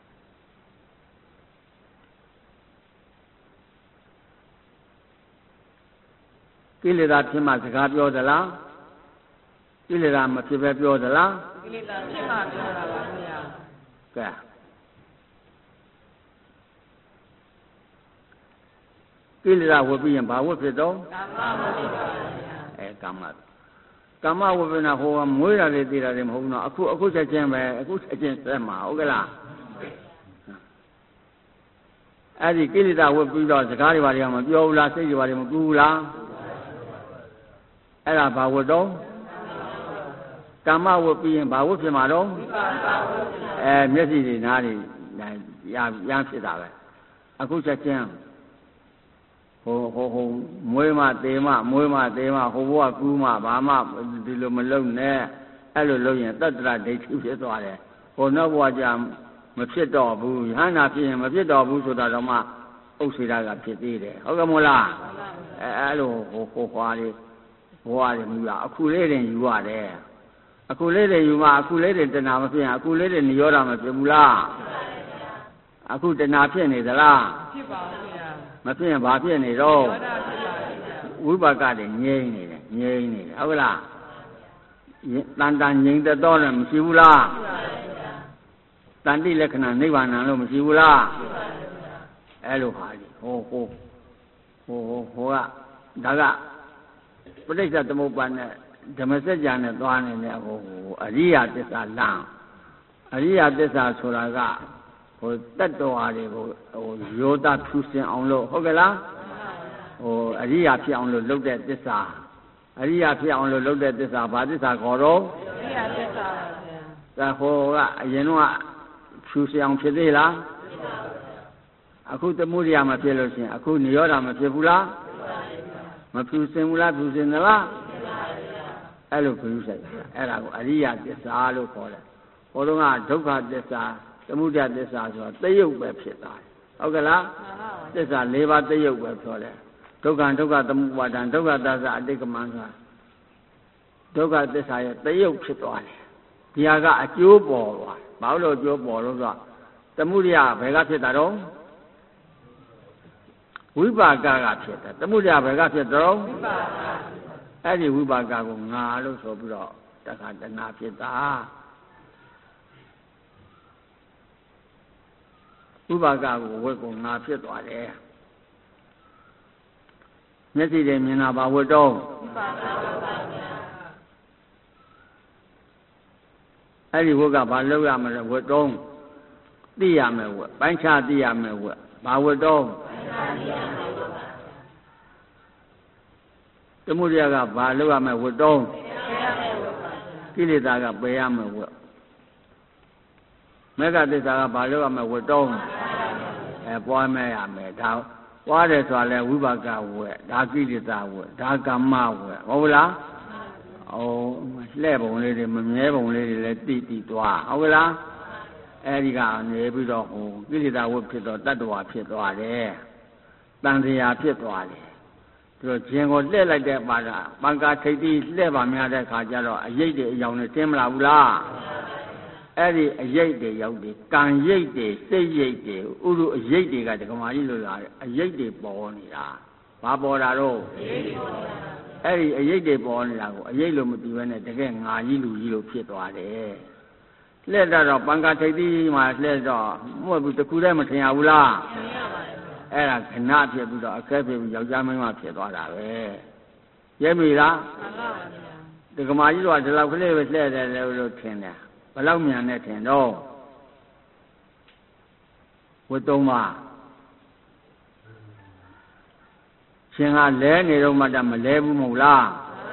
ကိလေသာဖြစ်မှစကားပြောသလားကိလေသာမဖြစ်ပဲပြောသလားကိလေသာဖြစ်မှပြောတာပါဗျာကဲကိလေသာဝတ်ပြီးရင်ဘာဝတ်ဖြစ်တော့ကာမဝတ်ဖြစ်ပါဗျာအဲကာမကာမဝိပ္ပနာဟိုကမွေးတာလေးသိတာလေးမဟုတ်ဘူးနော်အခုအခုချက်ချင်းပဲအခုချက်ချင်းဆက်မှာဟုတ်ကလားအဲ့ဒီကိလေသာဝတ်ပြီးတော့စကားတွေဘာတွေကမပြောဘူးလားစိတ်တွေဘာတွေမကူဘူးလားအဲ့ဒါဘာဝတ်တော့ကမ္မဝတ်ပြီးရင်ဘာဝတ်ဖြစ်မှာတော့အဲမျက်စိတွေနားတွေရရဖြစ်တာပဲအခုချက်ချင်းဟိုဟိုဟိုမွေးမသေးမမွေးမသေးမဟိုဘဝကူးမဘာမှဒီလိုမလုပ်နဲ့အဲ့လိုလုပ်ရင်တတ္တရဒိဋ္ဌိဖြစ်သွားတယ်ဟိုနောက်ဘဝကျမဖြစ်တော့ဘူးယဟန္တာဖြစ်ရင်မဖြစ်တော့ဘူးဆိုတာတော့မှဥစ္စေတာကဖြစ်သေးတယ်ဟုတ်ကဲ့မို့လားအဲအဲ့လိုဟိုဟိုဟွာလေးဘဝတွေမြူရအခုလေးတင်ယူရတယ်အခုလေးတွေယူမှအခုလေးတွေတဏှာမဖြစ်ရင်အခုလေးတွေနိရောဓမဖြစ်ဘူးလားအခုတဏှာဖြစ်နေသလားဖြစ်ပါဘူးဗျာမဖြစ်ရင်ဘာဖြစ်နေတော့ဝိပါကတွေငြိမ့်နေတယ်ငြိမ့်နေတယ်ဟုတ်ကလားတန်တန်ငြိမ့်တဲ့တော့လည်းမရှိဘူးလားတန်တိလက္ခဏာနိဗ္ဗာန်လို့မရှိဘူးလားအဲ့လိုဟာလေဟိုဟိုဟိုဟိုဟိုကဒါကပဋိစ္စသမုပ္ပါဒ်နဲ့ဓမ္မစကြာနဲ့သွားနေတဲ့ဟိုအရိယသစ္စာလမ်းအရိယသစ္စာဆိုတာကဟိုတတ္တဝါတွေကိုဟိုယောသဖြူစင်အောင်လို့ဟုတ်ကဲ့လားဟိုအရိယဖြစ်အောင်လို့လုပ်တဲ့သစ္စာအရိယဖြစ်အောင်လို့လုပ်တဲ့သစ္စာဘာသစ္စာခေါ်တော့အရိယသစ္စာပါဗျာဒါဟိုကအရင်တော့ဖြူစင်အောင်ဖြစ်သေးလားအခုသမုဒိယမဖြစ်လို့ရှိရင်အခုနိရောဓမဖြစ်ဘူးလားမဖြူစင်ဘူးလားဖြူစင်သလားအဲ့လိုဖြူဆိုင်အဲ့ဒါကိုအရိယသစ္စာလို့ခေါ်တယ်ဟိုတုန်းကဒုက္ခသစ္စာသမုဒယသစ္စာဆိုတာတယုတ်ပဲဖြစ်တာဟုတ်ကဲ့လားသစ္စာ၄ပါးတယုတ်ပဲပြောတယ်ဒုက္ခဒုက္ခသမုပ္ပါဒံဒုက္ခသစ္စာအတိတ်ကမံဆိုတာဒုက္ခသစ္စာရဲ့တယုတ်ဖြစ်သွားတယ်ဒီဟာကအကျိုးပေါ်သွားဘာလို့အကျိုးပေါ်လို့ဆိုတော့သမုဒယဘယ်ကဖြစ်တာတော့ဝိပါကကဖြစ်တယ်သမုဒယဘယ်ကဖြစ်တော့ဝိပါကအဲ့ဒီဝိပါကကိုငါလို့ဆိုပြီးတော့တခါတဏှာဖြစ်တာဝိပါကကိုဝတ်ကိုငါဖြစ်သွားတယ်မျက်စိတွေမြင်တာဘာဝတ်တော့ဝိပါကပါဗျာအဲ့ဒီဝတ်ကဘာလုပ်ရမလဲဝတ်တော့သိရမယ်ဝတ်ပိုင်းခြားသိရမယ်ဝတ်ဘာဝတ်တော့သမုဒယကဘာလုပ်ရမယ်ဝတ်တော့ကိလေသာကပယ်ရမယ်ဝတ်မေဃသစ္စာကဘာလုပ်ရမယ်ဝတ်တော့အဲပွားမဲ့ရမယ်ဒါပွားတယ်ဆိုတာလဲဝိပါကဝတ်ဒါကိလေသာဝတ်ဒါကမ္မဝတ်ဟုတ်လားဩလှဲ့ပုံလေးတွေမမြဲပုံလေးတွေလည်းတိတိသွားဟုတ်ကလားအဲဒီကနေပြီးတော့ဟိုကိလေသာဝတ်ဖြစ်တော့တတ္တဝါဖြစ်သွားတယ်တန်တရားဖြစ်သွားတယ်သူတို့ဂျင်ကိုလှည့်လိုက်တဲ့ပါကပံကာထိတ်တိလှည့်ပါများတဲ့ခါကျတော့အရိပ်တွေအယောင်တွေတင်းမလာဘူးလားအဲ့ဒီအရိပ်တွေရောက်တယ်ကံရိပ်တွေစိတ်ရိပ်တွေဥရုအရိပ်တွေကဒကမာကြီးလို့လာတယ်အရိပ်တွေပေါ်နေတာဘာပေါ်တာတော့အဲ့ဒီအရိပ်တွေပေါ်နေတာကိုအရိပ်လို့မသိဘဲနဲ့တကယ်ငါကြီးလူကြီးလို့ဖြစ်သွားတယ်လှည့်တော့ပံကာထိတ်တိမှာလှည့်တော့မဟုတ်ဘူးတခုတည်းမထင်ရဘူးလားထင်ရပါတယ်အဲ့ဒါခဏဖြစ်ပြီးတော့အခဲဖြစ်ပြီးယောက်ျားမင်းမဖြစ်သွားတာပဲရဲမိလားမှန်ပါပါဒကမာကြီးတို့ကဒီလောက်ကလေးပဲလှည့်တယ်လို့ထင်တယ်ဘယ်လောက်မြန်နဲ့ထင်တော့ဝတ်သုံးပါရှင်ကလဲနေတော့မှတမလဲဘူးမဟုတ်လား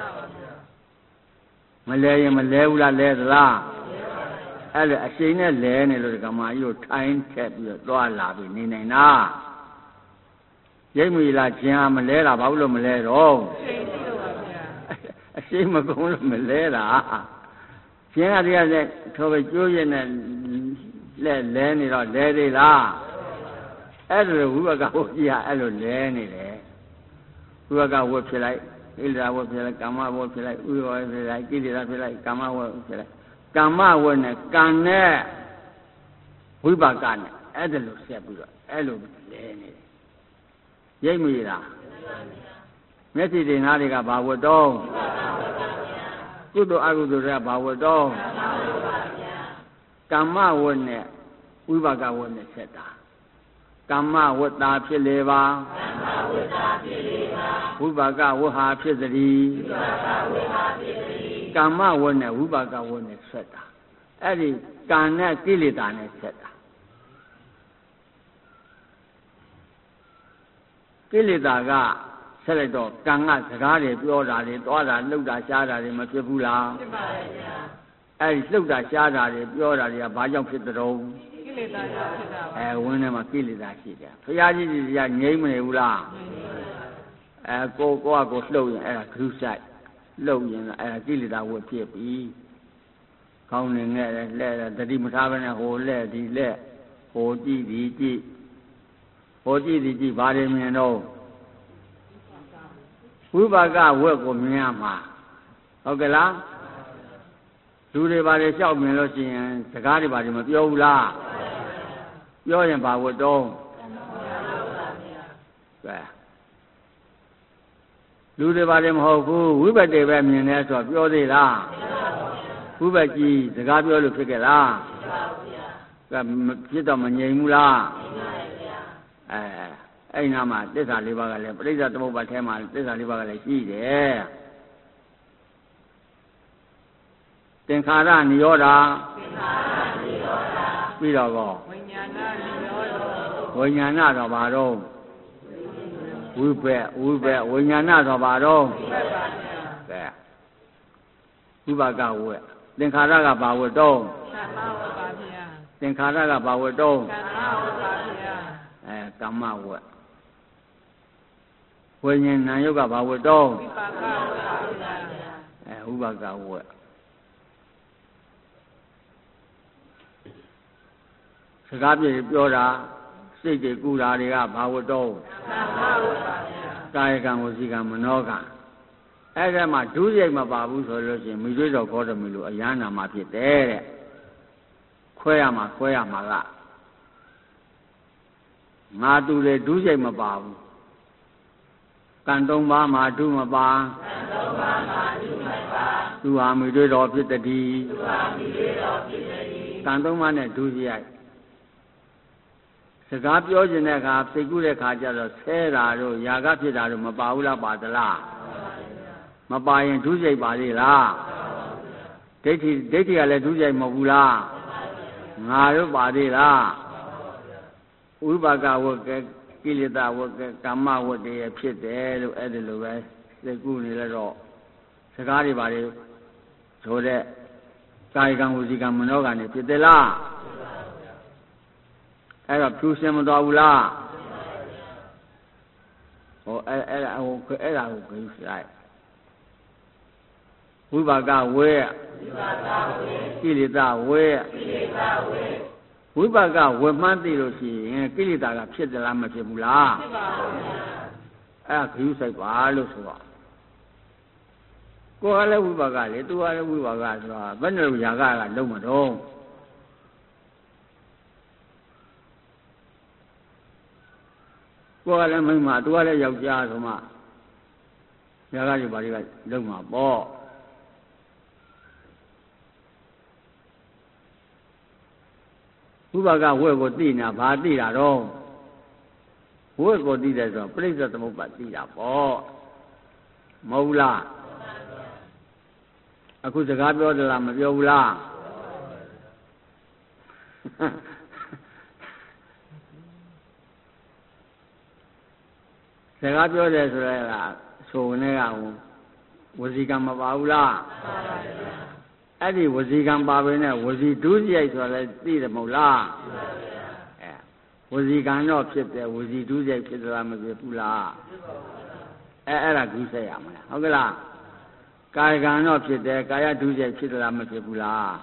မလဲရင်မလဲဘူးလားလဲသလားအဲ့လိုအရှိန်နဲ့လဲနေလို့ဒကမာကြီးတို့ထိုင်းထက်ပြီးတော့သွားလာပြီးနေနိုင်တာရိပ်မိလားရှင်ကမလဲတာဘာလို့မလဲတော့အရှိန်မကုန်လို့မလဲတာရှင်ကတရားနဲ့ထိုးပဲကျိုးရနဲ့လဲလဲနေတော့လဲသေးလားအဲ့လိုဝိပါကဝတ်ကြီးကအဲ့လိုလဲနေတယ်ဝိပါကဝတ်ဖြစ်လိုက်ဣလရာဝတ်ဖြစ်လိုက်ကာမဝတ်ဖြစ်လိုက်ဥရောဖြစ်လိုက်ကိလေသာဖြစ်လိုက်ကာမဝတ်ဖြစ်လိုက်ကာမဝတ်နဲ့ကံနဲ့ဝိပါကနဲ့အဲ့ဒါလိုဆက်ပြီးတော့အဲ့လိုလဲနေတယ်ရိပ်မိလားမျက်စိတွေနားတွေကဘာဝတ်တော့ကုသိုလ်အကုသိုလ်တွေကဘာဝတ်တော့ကမ္မဝတ်နဲ့ဝိပါကဝတ်နဲ့ဆက်တာကမ္မဝတ်တာဖြစ်လေပါကမ္မဝတ်တာဖြစ်လေပါဝိပါကဝတ်ဟာဖြစ်သည်ဝိပါကဝတ်ဟာဖြစ်သည်ကမ္မဝတ်နဲ့ဝိပါကဝတ်နဲ့ဆက်တာအဲ့ဒီကံနဲ့ကိလေသာနဲ့ဆက်တာကိလေသာကဆက်လိုက်တော့ကံကစကားတွေပြောတာတွေတွားတာလှုပ်တာရှားတာတွေမဖြစ်ဘူးလားဖြစ်ပါရဲ့ဗျာအဲ့ဒီလှုပ်တာရှားတာတွေပြောတာတွေကဘာကြောင့်ဖြစ်တဲ့တုံးကိလေသာကြောင့်ဖြစ်တာအဲဝင်းထဲမှာကိလေသာရှိတယ်ဘုရားကြီးကြီးကငြိမ့်မနေဘူးလားအဲကိုကိုကကိုလှုပ်ရင်အဲ့ဒါဂရုစိုက်လှုပ်ရင်အဲ့ဒါကိလေသာဝတ်ဖြစ်ပြီကောင်းနေနဲ့လဲလဲတတိမထားဘဲနဲ့ဟိုလဲဒီလဲဟိုကြည့်ဒီကြည့်ဟိုကြည့်ဒီကြည့်ဘာတွေမြင်တော့ဝိပါကဝက်ကိုမြင်ရမှာဟုတ်ကဲ့လားလူတွေဘာတွေလျှောက်မြင်လို့ရှိရင်စကားတွေဘာတွေမပြောဘူးလားပြောရင်ဘာဝတ်တော့ကဲလူတွေဘာတွေမဟုတ်ဘူးဝိပတ်တွေပဲမြင်နေဆိုတော့ပြောသေးလားဝိပတ်ကြီးစကားပြောလို့ဖြစ်ခဲ့လားကဲဖြစ်တော့မငြိမ်ဘူးလားအဲအဲ့နာမှာသစ္စာလေးပါးကလည်းပရိစ္ဆေသမုပ္ပါထဲမှာသစ္စာလေးပါးကလည်းရှိတယ်သင်္ခါရနိရောဓသင်္ခါရနိရောဓပြီးတော့ကောဝိညာဏနိရောဓဝိညာဏတော့ဘာတော့ဝိဘက်ဝိဘက်ဝိညာဏတော့ဘာတော့ဝိဘက်ပါဗျာကဲဝိပါကဝက်သင်္ခါရကဘာဝတ်တော့သံဃာဝတ်ပါဗျာသင်္ခါရကဘာဝတ်တော့သံဃာဝတ်ပါဗျာအဲကမ္မဝက်ဝိညာဏယုတ်ကဘာဝတ်တော့ဝိပါကဝတ်ပါဗျာအဲဝိပါကဝက်စကားပြေပြောတာစိတ်တွေကူတာတွေကဘာဝတ်တော့သံဃာဝတ်ပါဗျာကာယကံဝစီကံမနောကံအဲ့ဒါမှဒုစရိုက်မပါဘူးဆိုလို့ရှိရင်မိသွေးတော်ခေါ်တယ်မလို့အယန္နာမှာဖြစ်တယ်တဲ့ခွဲရမှာခွဲရမှာကငါတူတယ်ဒုစရိုက်မပါဘူးကံသုံးပါးမှာဒုမပါကံသုံးပါးမှာဒုမပါသူဟာမိသွေးတော်ဖြစ်တည်းသူဟာမိသွေးတော်ဖြစ်တည်းကံသုံးပါးနဲ့ဒုစရိုက်စကားပြောခြင်းတဲ့အခါစိတ်ကူးတဲ့အခါကျတော့ဆဲတာတို့ຢာကဖြစ်တာတို့မပါဘူးလားပါသလားမပါရင်ဒုစရိုက်ပါလေလားဒိဋ္ဌိဒိဋ္ဌိကလည်းဒုစရိုက်မဟုတ်ဘူးလားငါတို့ပါသေးလားဝိပါကဝတ်ကိလေသာဝတ်ကာမဝတ်တွေဖြစ်တယ်လို့အဲ့ဒါလိုပဲစိတ်ကူးနေတော့စကားတွေပါလေဆိုတဲ့ကာယကံဝစီကံမနောကံတွေဖြစ်တယ်လားအဲ့တော့ဖြူစင်မတော်ဘူးလားဟိုအဲ့အဲ့ဟိုအဲ့ဒါကိုဂိမ်းဆိုင်ဝိပါကဝဲဝိပါကဝဲကိလေသာဝဲကိလေသာဝဲဝိပါကဝဲမှန်းသိလို့ရှိရင်ကိလေသာကဖြစ်သလားမဖြစ်ဘူးလားဖြစ်ပါဘူးဗျာအဲ့ဒါဂိမ်းဆိုင်ပါလို့ဆိုတော့ကိုယ်ကလည်းဝိပါကလေသူကလည်းဝိပါကဆိုတာဘယ်နဲ့လို့ຢာကကလုံးမတော့ကိုယ်ကလည်းမိန်းမသူကလည်းယောက်ျားဆိုမှຢာကတွေဘာတွေကလုံးမှာပေါ့ဥပကဝဲကိုသိနေတာဘာသိတာတော့ဝဲကိုသိတယ်ဆိုတော့ပြိဿသမုပ္ပါသိတာပေါ့မဟုတ်လားအခုစကားပြောသလားမပြောဘူးလားစကားပြောတယ်ဆိုရဲကဆိုနေကဝစီကံမပါဘူးလားအဲ့ဒီဝစီကံပါပဲနဲ့ဝစီဒုစရိုက်ဆိုလည်းသိတယ်မဟုတ်လားအဲဝစီကံတော့ဖြစ်တယ်ဝစီဒုစရိုက်ဖြစ်သလားမဖြစ်ဘူးလားအဲအဲ့ဒါဂုဆက်ရမလားဟုတ်ကဲ့လားကာယကံတော့ဖြစ်တယ်ကာယဒုစရိုက်ဖြစ်သလားမဖြစ်ဘူးလား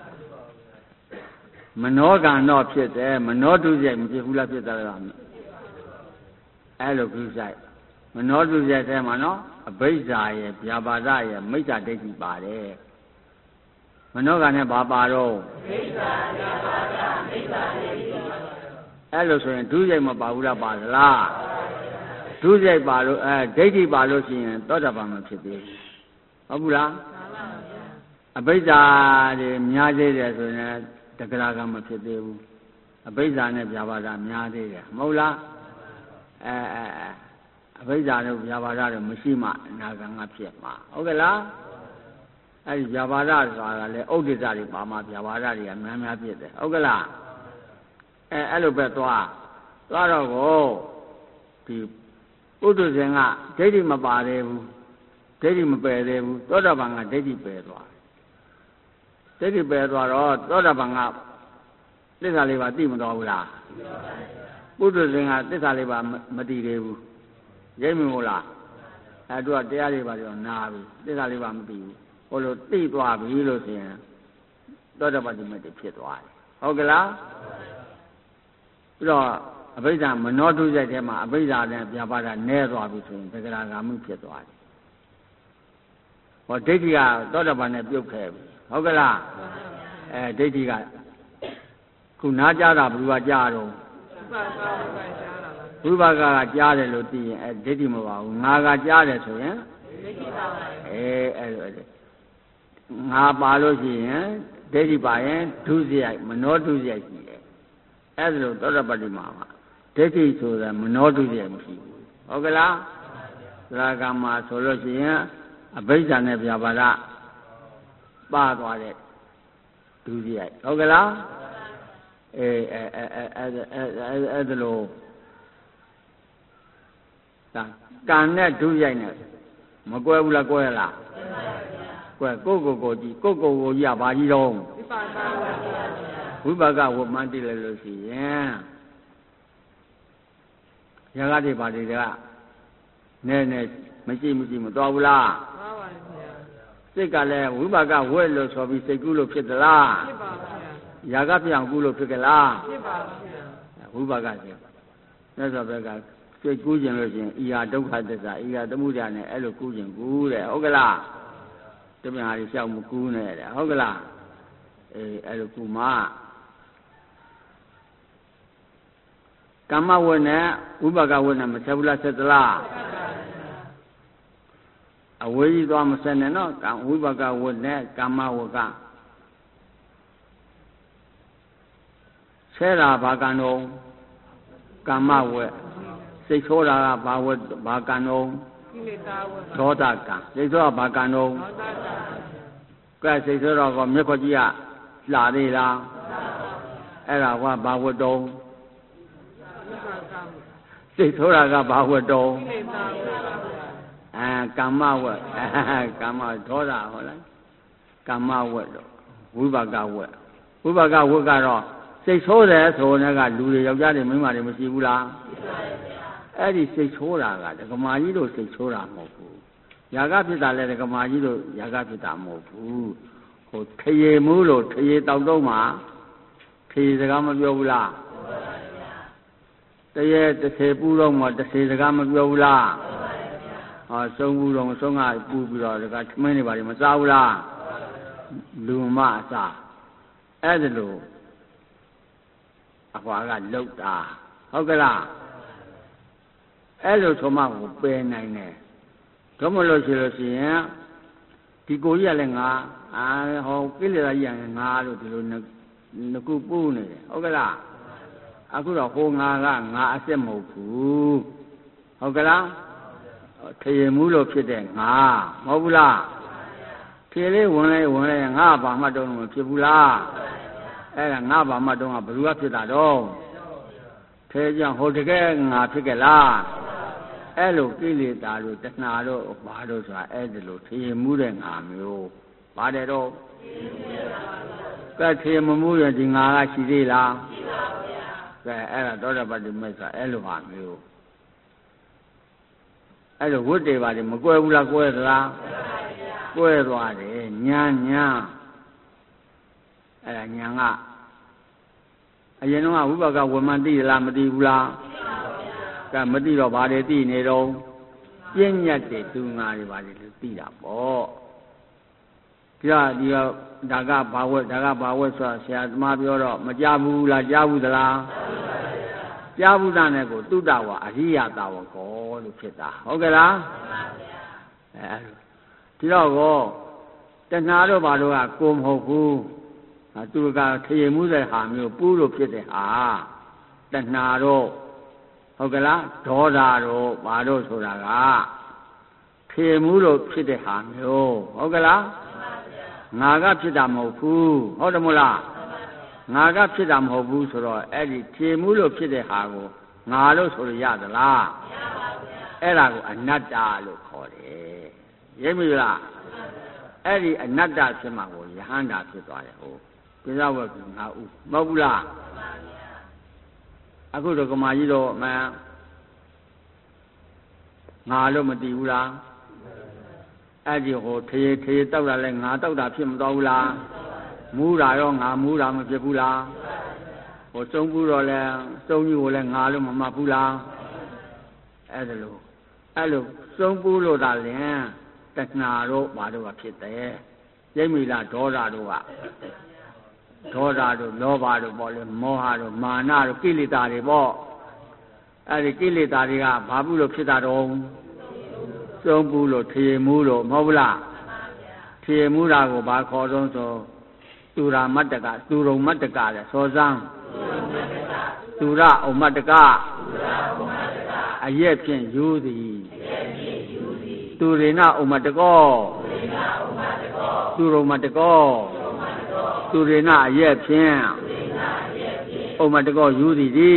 မနောကံတော့ဖြစ်တယ်မနောဒုစရိုက်မဖြစ်ဘူးလားဖြစ်သလားအဲ့လိုဂုစိုက်မနောဒုစရိုက်ထဲမှာနော်အဘိဇ္ဇာရဲ့ဗျာပါဒရဲ့မိစ္ဆာဒိဋ္ဌိပါတယ်မနောကနဲ့ဘာပါတော့မိစ္ဆာဗျာပါဒမိစ္ဆာဒိဋ္ဌိအဲ့လိုဆိုရင်ဒုစရိုက်မပါဘူးလားပါသလားဒုစရိုက်ပါလို့အဲဒိဋ္ဌိပါလို့ရှိရင်သောတာပန်မဖြစ်သေးဘူးဟုတ်ဘူးလားအဘိဇ္ဇာတွေများသေးတယ်ဆိုရင်တဂရကံမဖြစ်သေးဘူးအဘိဇ္ဇာနဲ့ဗျာပါဒများသေးတယ်မဟုတ်လားအဲအဲအဘိဓါတို့ဗျာပါဒတို့မရှိမှအနာဂံကဖြစ်မှာဟုတ်ကဲ့လားအဲဒီဗျာပါဒဆိုတာကလည်းဥဒိစ္စတွေပါမှဗျာပါဒတွေကများများဖြစ်တယ်ဟုတ်ကဲ့လားအဲအဲ့လိုပဲသွားသွားတော့ကိုဒီပုထုဇဉ်ကဒိဋ္ဌိမပါသေးဘူးဒိဋ္ဌိမပယ်သေးဘူးသောတာပန်ကဒိဋ္ဌိပယ်သွားဒိဋ္ဌိပယ်သွားတော့သောတာပန်ကသစ္စာလေးပါသိမတော်ဘူးလားပုထုဇဉ်ကသစ္စာလေးပါမသိသေးဘူးရိပ်မမို့လားအဲတို့ကတရားလေးပါတော့နာပြီသစ္စာလေးပါမသိဘူးဟိုလိုသိသွားပြီလို့ဆိုရင်သောတာပတိမတ်ဖြစ်သွားတယ်ဟုတ်ကလားပြီးတော့အဘိဓမ္မာမနောတုစိတ်ထဲမှာအဘိဓမ္မာနဲ့ပြပါတာနည်းသွားပြီဆိုရင်သက္ကရာဂါမိဖြစ်သွားတယ်ဟောဒိဋ္ဌိကသောတာပန်နဲ့ပြုတ်ခဲ့ပြီဟုတ်ကလားအဲဒိဋ္ဌိကခုနားကြားတာဘယ်သူကကြားတော့ဝိပါကကကြားတယ်လို့သိရင်အဲဒိဋ္ဌိမပါဘူးငါကကြားတယ်ဆိုရင်ဒိဋ္ဌိပါပါအဲအဲ့လိုငါပါလို့ရှိရင်ဒိဋ္ဌိပါရင်ဒုစရိုက်မနောဒုစရိုက်ရှိတယ်အဲ့ဒါလို့သောတာပတိမှာမှာဒိဋ္ဌိဆိုတာမနောဒုစရိုက်မရှိဘူးဟုတ်ကလားသရဂမှာဆိုလို့ရှိရင်အဘိဓမ္မာနဲ့ဗျာပါဒပါသွားတဲ့ဒုစရိုက်ဟုတ်ကလားအဲအဲအဲအဲအဲအဲ့ဒါလို့ဒါကံနဲ့ဒုစရိုက်နဲ့မကွဲဘူးလားကွဲလားကွဲကိုကိုကိုကြည့်ကိုကိုကိုကြီးကဘာကြီးတော့ဝိပါကဝမှန်းတိလိုက်လို့ရှိရင်ရဂတိပါတိတွေကနည်းနည်းမရှိမရှိမတော်ဘူးလားမှန်ပါဗျာစိတ်ကလည်းဝိပါကဝဲလို့ဆိုပြီးစိတ်ကူးလို့ဖြစ်သလားဖြစ်ပါဗျာရာဂပြောင်ကူးလို့ဖြစ်ကြလားဖြစ်ပါဗျာဝိပါကစိတ်မြတ်စွာဘုရားကစိတ်ကူးခြင်းလို့ရှိရင်ဤဟာဒုက္ခသစ္စာဤဟာသမုဒယနဲ့အဲ့လိုကူးခြင်းကူးတယ်ဟုတ်ကလားတမန်ဟာရှောက်မကူးနဲ့တဲ့ဟုတ်ကလားအေးအဲ့လိုကူးမှာကမ္မဝတ်နဲ့ဝိပါကဝတ်နဲ့မဆက်ဘူးလားဆက်သလားအဝေးကြီးသွားမဆက်နဲ့နော်ဝိပါကဝတ်နဲ့ကမ္မဝတ်ကဆဲတာဘာကံတော့ကမ္မဝတ်စိတ်ဆိုးတာကဘာဝတ်ဘာကံတော့ကိလေသာဝတ်ဒေါသကံစိတ်ဆိုးတာဘာကံတော့ဒေါသကံကဲစိတ်ဆိုးတော့ကမြက်ခွက်ကြီးကလာသေးလားအဲ့ဒါကဘာဝတ်တော့စိတ်ဆိုးတာကဘာဝတ်တော့အဲကမ္မဝတ်ကမ္မဒေါသဟုတ်လားကမ္မဝတ်တော့ဝိပါကဝတ်ဝိပါကဝတ်ကတော့စိတ်ဆိုးတယ်ဆိုတဲ့ကလူတွေယောက်ျားတွေမိန်းမတွေမရှိဘူးလားအဲ့ဒီစိတ်ဆိုးတာကဒကမာကြီးတို့စိတ်ဆိုးတာမဟုတ်ဘူးယာကဖြစ်တာလည်းဒကမာကြီးတို့ယာကဖြစ်တာမဟုတ်ဘူးဟိုထရေမူးလို့ထရေတောက်တော့မှာထရေစကားမပြောဘူးလားတရေတစ်ဆယ်ပူတော့မှတစ်ဆယ်စကားမပြောဘူးလားဟောဆုံးဘူးတော့ဆုံးကပူပြီးတော့ဒါကထမင်းတွေပါမစားဘူးလားလူမအစားအဲ့ဒါလို့အဖွာကလှုပ်တာဟုတ်ကလားအဲ့လိုဆိုမှကိုပယ်နိုင်တယ်တော့မလို့ရှိလို့ရှိရင်ဒီကိုကြီးကလည်းငါအာဟောကိလေသာကြီးကငါလို့ဒီလိုငကူပူးနေတယ်ဟုတ်ကလားအခုတော့ဟိုငါကငါအစ်စ်မဟုတ်ဘူးဟုတ်ကလားထရေမူးလို့ဖြစ်တဲ့ငါမဟုတ်ဘူးလားထရေလေးဝင်လိုက်ဝင်လိုက်ငါဘာမှတော့မဖြစ်ဘူးလားအဲ့ဒါငါဘာမှတော့ကဘယ်သူကဖြစ်တာတော့ထဲကြောင့်ဟိုတကယ်ငါဖြစ်ကြလားအဲ့လိုကိလေသာတို့တဏှာတို့ဘာတို့ဆိုတာအဲ့ဒီလိုထရေမူးတဲ့ငါမျိုးပါတယ်တော့ကဲထရေမမူးရင်ဒီငါကရှိသေးလားရှိပါဗျာကဲအဲ့ဒါသောတာပတ္တိမေဆိုတာအဲ့လိုဟာမျိုးအဲ့လိုဝတ်တွေပါတယ်မကွဲဘူးလားကွဲသလားကွဲသွားတယ်ညာညာအဲ့ဒါညာကအရင်တော့ဝိပါကဝမသိလားမသိဘူးလားကဲမသိတော့ဘာတွေသိနေတော့ပြဉ္ညတ်တွေသူငါတွေဘာတွေလို့သိတာပေါ့ကြာဒီဒါကဘာဝတ်ဒါကဘာဝတ်ဆိုဆရာသမားပြောတော့မကြဘူးလားကြားဘူးသလားကြားဘူးသားနဲ့ကိုတုတ္တဝါအရိယတာဝကောလို့ဖြစ်တာဟုတ်ကဲ့လားအဲဒီတော့ကောတဏှာတို့ဘာတို့ကကိုမဟုတ်ဘူးသူကထရေမှုတဲ့ဟာမျိုးပူးလို့ဖြစ်တဲ့ဟာတဏှာတို့ဟုတ်ကဲ့လားဒေါသတို့ဘာတို့ဆိုတာကထရေမှုလို့ဖြစ်တဲ့ဟာမျိုးဟုတ်ကဲ့လားငါကဖြစ်တာမဟုတ်ဘူးဟုတ်တယ်မို့လားငါကဖြစ်တာမဟုတ်ဘူးဆိုတော့အဲ့ဒီထရေမှုလို့ဖြစ်တဲ့ဟာကိုငါလို့ဆိုလို့ရသလားမရပါဘူးဗျာအဲ့ဒါကိုအနတ္တလို့ခေါ်တယ်ရိပ်မိလားအဲ့ဒီအနတ္တဖြစ်မှာကိုယဟန္တာဖြစ်သွားတယ်ဟုတ်ကိစ္စဝတ်ကငါဥမဟုတ်ဘူးလားအခုတော့ကမာကြီးတော့မှန်ငါလို့မတည်ဘူးလားအဲ့ဒီဟိုထေးထေးတောက်တာလဲငါတောက်တာဖြစ်မသွားဘူးလားမူးတာရောငါမူးတာမဖြစ်ဘူးလားဟိုစုံဘူးတော့လဲစုံကြီးကိုလဲငါလို့မမှတ်ဘူးလားအဲ့ဒါလို့အဲ့လိုစုံဘူးလို့တာလင်တဏှာတို့ဘာတို့ကဖြစ်တယ်ရိပ်မိလားဒေါသတို့ကဒေါသတို့လောဘတို့ပေါ့လေမောဟတို့မာနတို့ကိလေသာတွေပေါ့အဲ့ဒီကိလေသာတွေကဘာဘူးလို့ဖြစ်တာတော့စုံဘူးလို့ထေမှုလို့မဟုတ်ဘူးလားထေမှုတာကိုဘာခေါ်တော့ဆိုသူရာမတ္တကသူရုံမတ္တကလေစောစမ်းသူရဩမတ္တကအရက်ဖြင့်ယူသည်သူရိဏဩမတ္တကောသူရုံမတ္တကောသူရိဏအရက်ဖြင့်ဩမတ္တကောယူသည်ဒီ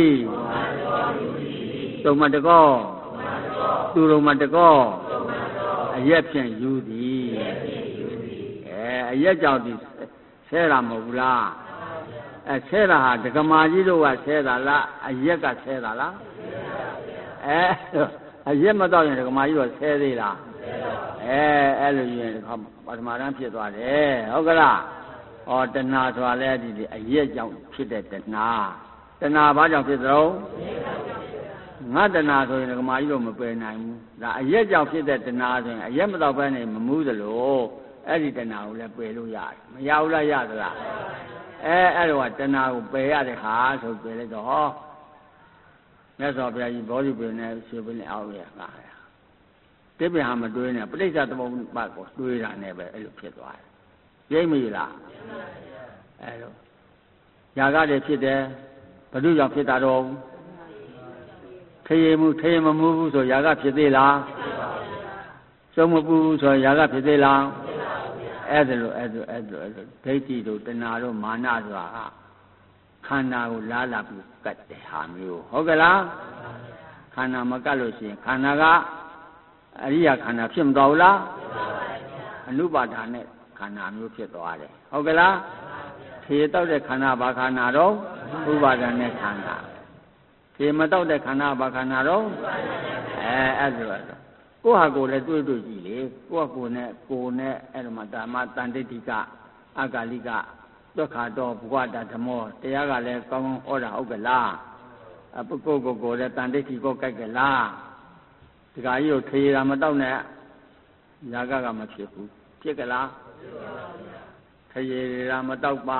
သုမတ္တကောသူရုံမတ္တကောအရက်ဖြင့်ယူသည်အဲအရက်ကြောင့်ဒီဆဲတာမဟုတ်ဘူးလားအဲဆဲတာဟာဒကမာကြီးတို့ကဆဲတာလားအရက်ကဆဲတာလားအဲအရက်မတော့ရင်ဒကမာကြီးတို့ဆဲသေးလားအဲအဲ့လိုရင်ပထမတန်းဖြစ်သွားတယ်ဟုတ်ကလားဩတဏှာဆိုတာလဲဒီအရက်ကြောင့်ဖြစ်တဲ့တဏှာတဏှာဘာကြောင့်ဖြစ်သလဲငါတဏှာဆိုရင်ဒကမာကြီးတို့မပယ်နိုင်ဘူးဒါအရက်ကြောင့်ဖြစ်တဲ့တဏှာဆိုရင်အရက်မတော့ဘဲနဲ့မမူးသလိုအဲ့ဒီတဏှာကိုလည်းပယ်လို့ရတယ်မရဘူးလားရသလားအဲအဲ့တော့တဏှာကိုပယ်ရတဲ့ဟာဆိုပယ်လိုက်တော့ဟောမြတ်စွာဘုရားကြီးဘောဓိပင်နဲ့ဆွေပင်နဲ့အောက်ရငါတိပ္ပံဟာမတွေးနဲ့ပဋိစ္စသမုပ္ပါကိုတွေးတာနဲ့ပဲအဲ့လိုဖြစ်သွားတယ်ရိပ်မိလားအဲ့လိုຢာကတည်းဖြစ်တယ်ဘု து ကြောင့်ဖြစ်တာတော့ထေရမှုထေရမမှုဘူးဆိုຢာကဖြစ်သေးလားစုံမပူဘူးဆိုຢာကဖြစ်သေးလားအဲ့ဒါလို့အဲ့ဒါအဲ့ဒါဒိဋ္ဌိတို့တဏှာတို့မာနဆိုတာခန္ဓာကိုလာလာပြီးကတ်တဲ့ဟာမျိုးဟုတ်ကလားခန္ဓာမကတ်လို့ရှိရင်ခန္ဓာကအရိယာခန္ဓာဖြစ်မသွားဘူးလားအနုပါဒာနဲ့ခန္ဓာမျိုးဖြစ်သွားတယ်ဟုတ်ကလားထေတောက်တဲ့ခန္ဓာဘာခန္ဓာတော့ဥပါဒာနဲ့ခန္ဓာထေမတောက်တဲ့ခန္ဓာဘာခန္ဓာတော့အဲအဲ့ဒါကိုယ့်ဟာကိုယ်လည်းတွေးတွေးကြည့်လေကိုယ့်ဟာကိုယ်နဲ့ကိုယ်နဲ့အဲ့ဒါမှဓမ္မတန်တိတိကအဂါလိကဒုက္ခတော့ဘဝတဓမ္မောတရားကလည်းကောင်းကောင်းဟောတာဟုတ်ကလားအပုဂ္ဂိုလ်ကိုကိုယ်လည်းတန်တိတိကိုကြိုက်ကြလားဒီကကြီးကိုထေရမတောက်နဲ့ຢာကကမဖြစ်ဘူးဖြစ်ကြလားထေရမတောက်ပါ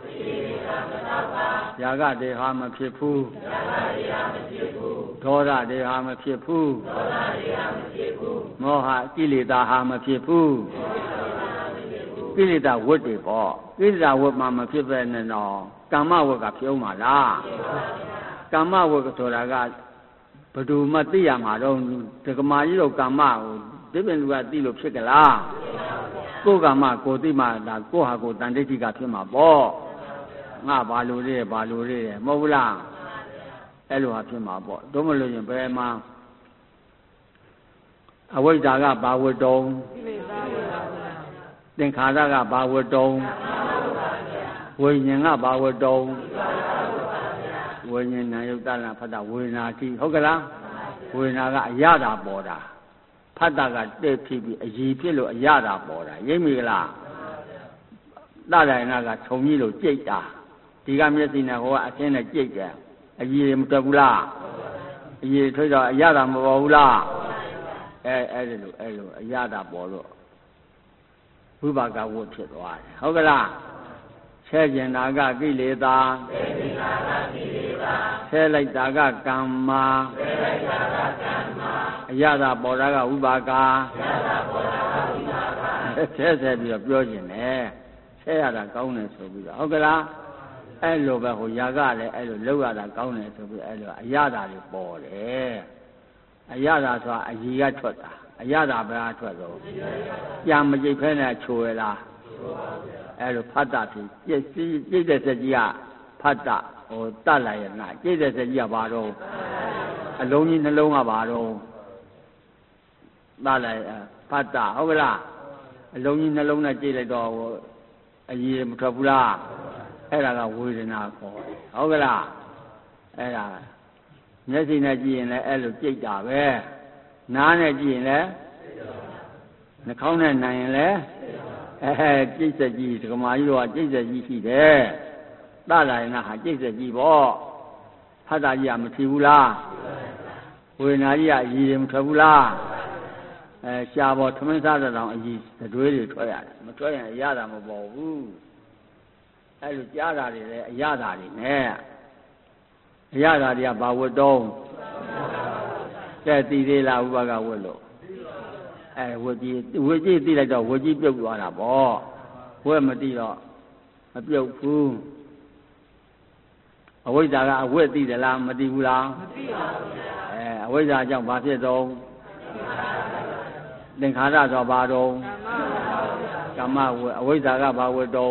ຢာကတွေဟာမဖြစ်ဘူးဒေါသတွေဟာမဖြစ်ဘူးမောဟကိလေသာဟာမဖြစ်ဘူးကိလေသာဝတ်တွေပေါ့ကိလေသာဝတ်မှမဖြစ်ပဲနဲ့တော့ကမ္မဝတ်ကပြုံးပါလားကမ္မဝတ်ဆိုတာကဘယ်သူမှသိရမှာတော့ဒကမာကြီးတို့ကမ္မကိုဒီပင်လူကသိလို့ဖြစ်ကြလားကိုယ်ကမ္မကိုသိမှဒါကိုယ့်ဟာကိုယ်တန်တိဋ္ဌိကဖြစ်မှာပေါ့ငါဘာလို့လဲဘာလို့လဲမဟုတ်ဘူးလားအဲ့လိုဟာဖြစ်မှာပေါ့တို့မလို့ရင်ဘယ်မှာအဝိဇ္ဇာကဘာဝတ္တုံသင်္ခါရကဘာဝတ္တုံဝိညာဉ်ကဘာဝတ္တုံဝိညာဉ်နာယုတ်တလဖတ်တာဝေဒနာတိဟုတ်ကလားဝေဒနာကအရတာပေါ်တာဖတ်တာကတဲ့ဖြစ်ပြီးအည်ဖြစ်လို့အရတာပေါ်တာရိပ်မိကလားတရဏကခြုံကြီးလို့ကြိတ်တာဒီကမျက်စိနဲ့ဟိုကအရှင်းနဲ့ကြိတ်တယ်အည်မတက်ဘူးလားအည်ထွေးတော့အရတာမပေါ်ဘူးလားအဲအဲ့လိုအဲ့လိုအရတာပေါ်လို့ဝိပါကဝတ်ဖြစ်သွားတယ်ဟုတ်ကလားဆဲကျင်တာကကိလေသာဆဲလိုက်တာကကမ္မာအရသာပေါ်တာကဝိပါကဆဲဆဲပြီးတော့ပြောကျင်တယ်ဆဲရတာကောင်းတယ်ဆိုပြီးတော့ဟုတ်ကလားအဲ့လိုပဲဟိုຢာကလည်းအဲ့လိုလောက်ရတာကောင်းတယ်ဆိုပြီးအဲ့လိုအရသာတွေပေါ်တယ်အရသာဆိုတာအည်ကထွက်တာအရသာဘယ်ကထွက်တော့ပြန်မကြိတ်ဖဲနဲ့ချိုရလားအဲ့လိုဖတ်တာဖြစ်ကြိတ်ကြိတ်တဲ့စက်ကြီးကဖတ်တာဟိုတတ်လိုက်ရနာကြိတ်တဲ့စက်ကြီးကဘာတော့အလုံးကြီးနှလုံးကဘာတော့သားလိုက်ဖတ်တာဟုတ်ကလားအလုံးကြီးနှလုံးနဲ့ကြည့်လိုက်တော့အကြီးမထွက်ဘူးလားအဲ့ဒါကဝေဒနာခေါ်ဟုတ်ကလားအဲ့ဒါမျက်စိနဲ့ကြည့်ရင်လည်းအဲ့လိုကြိတ်တာပဲနားနဲ့ကြည့်ရင်လည်းနှာခေါင်းနဲ့နိုင်ရင်လည်းအဲကြိတ်ဆက်ကြီးဒကမာကြီးတော့ကြိတ်ဆက်ကြီးရှိတယ်သားလိုက်နာဟာကြိတ်ဆက်ကြီးပေါ့ဖတ်တာကြီးကမထီဘူးလားဝေဒနာကြီးကအကြီးမထွက်ဘူးလားအဲရှားပေါ်ထမင်းစားတဲ့တောင်အကြီးတွေးတွေထွက်ရတယ်မထွက်ရင်အရသာမပေါ်ဘူးအဲလိုကြားတာတွေလည်းအရသာတွေနဲ့အရသာတွေကဘာဝတ်တုံးကဲသိသေးလားဥပကဝတ်လို့အဲဝတ်ကြီးဝတ်ကြီးသိလိုက်တော့ဝတ်ကြီးပြုတ်သွားတာပေါ့ဝတ်မသိတော့မပြုတ်ဘူးအဝိဇ္ဇာကအဝတ်သိတယ်လားမသိဘူးလားမသိပါဘူးဗျာအဲအဝိဇ္ဇာကြောင့်ဘာဖြစ်တော့သင်္ခါရဆိုဘာတော့ကမ္မဝတ်အဝိဇ္ဇာကဘာဝတ်တော့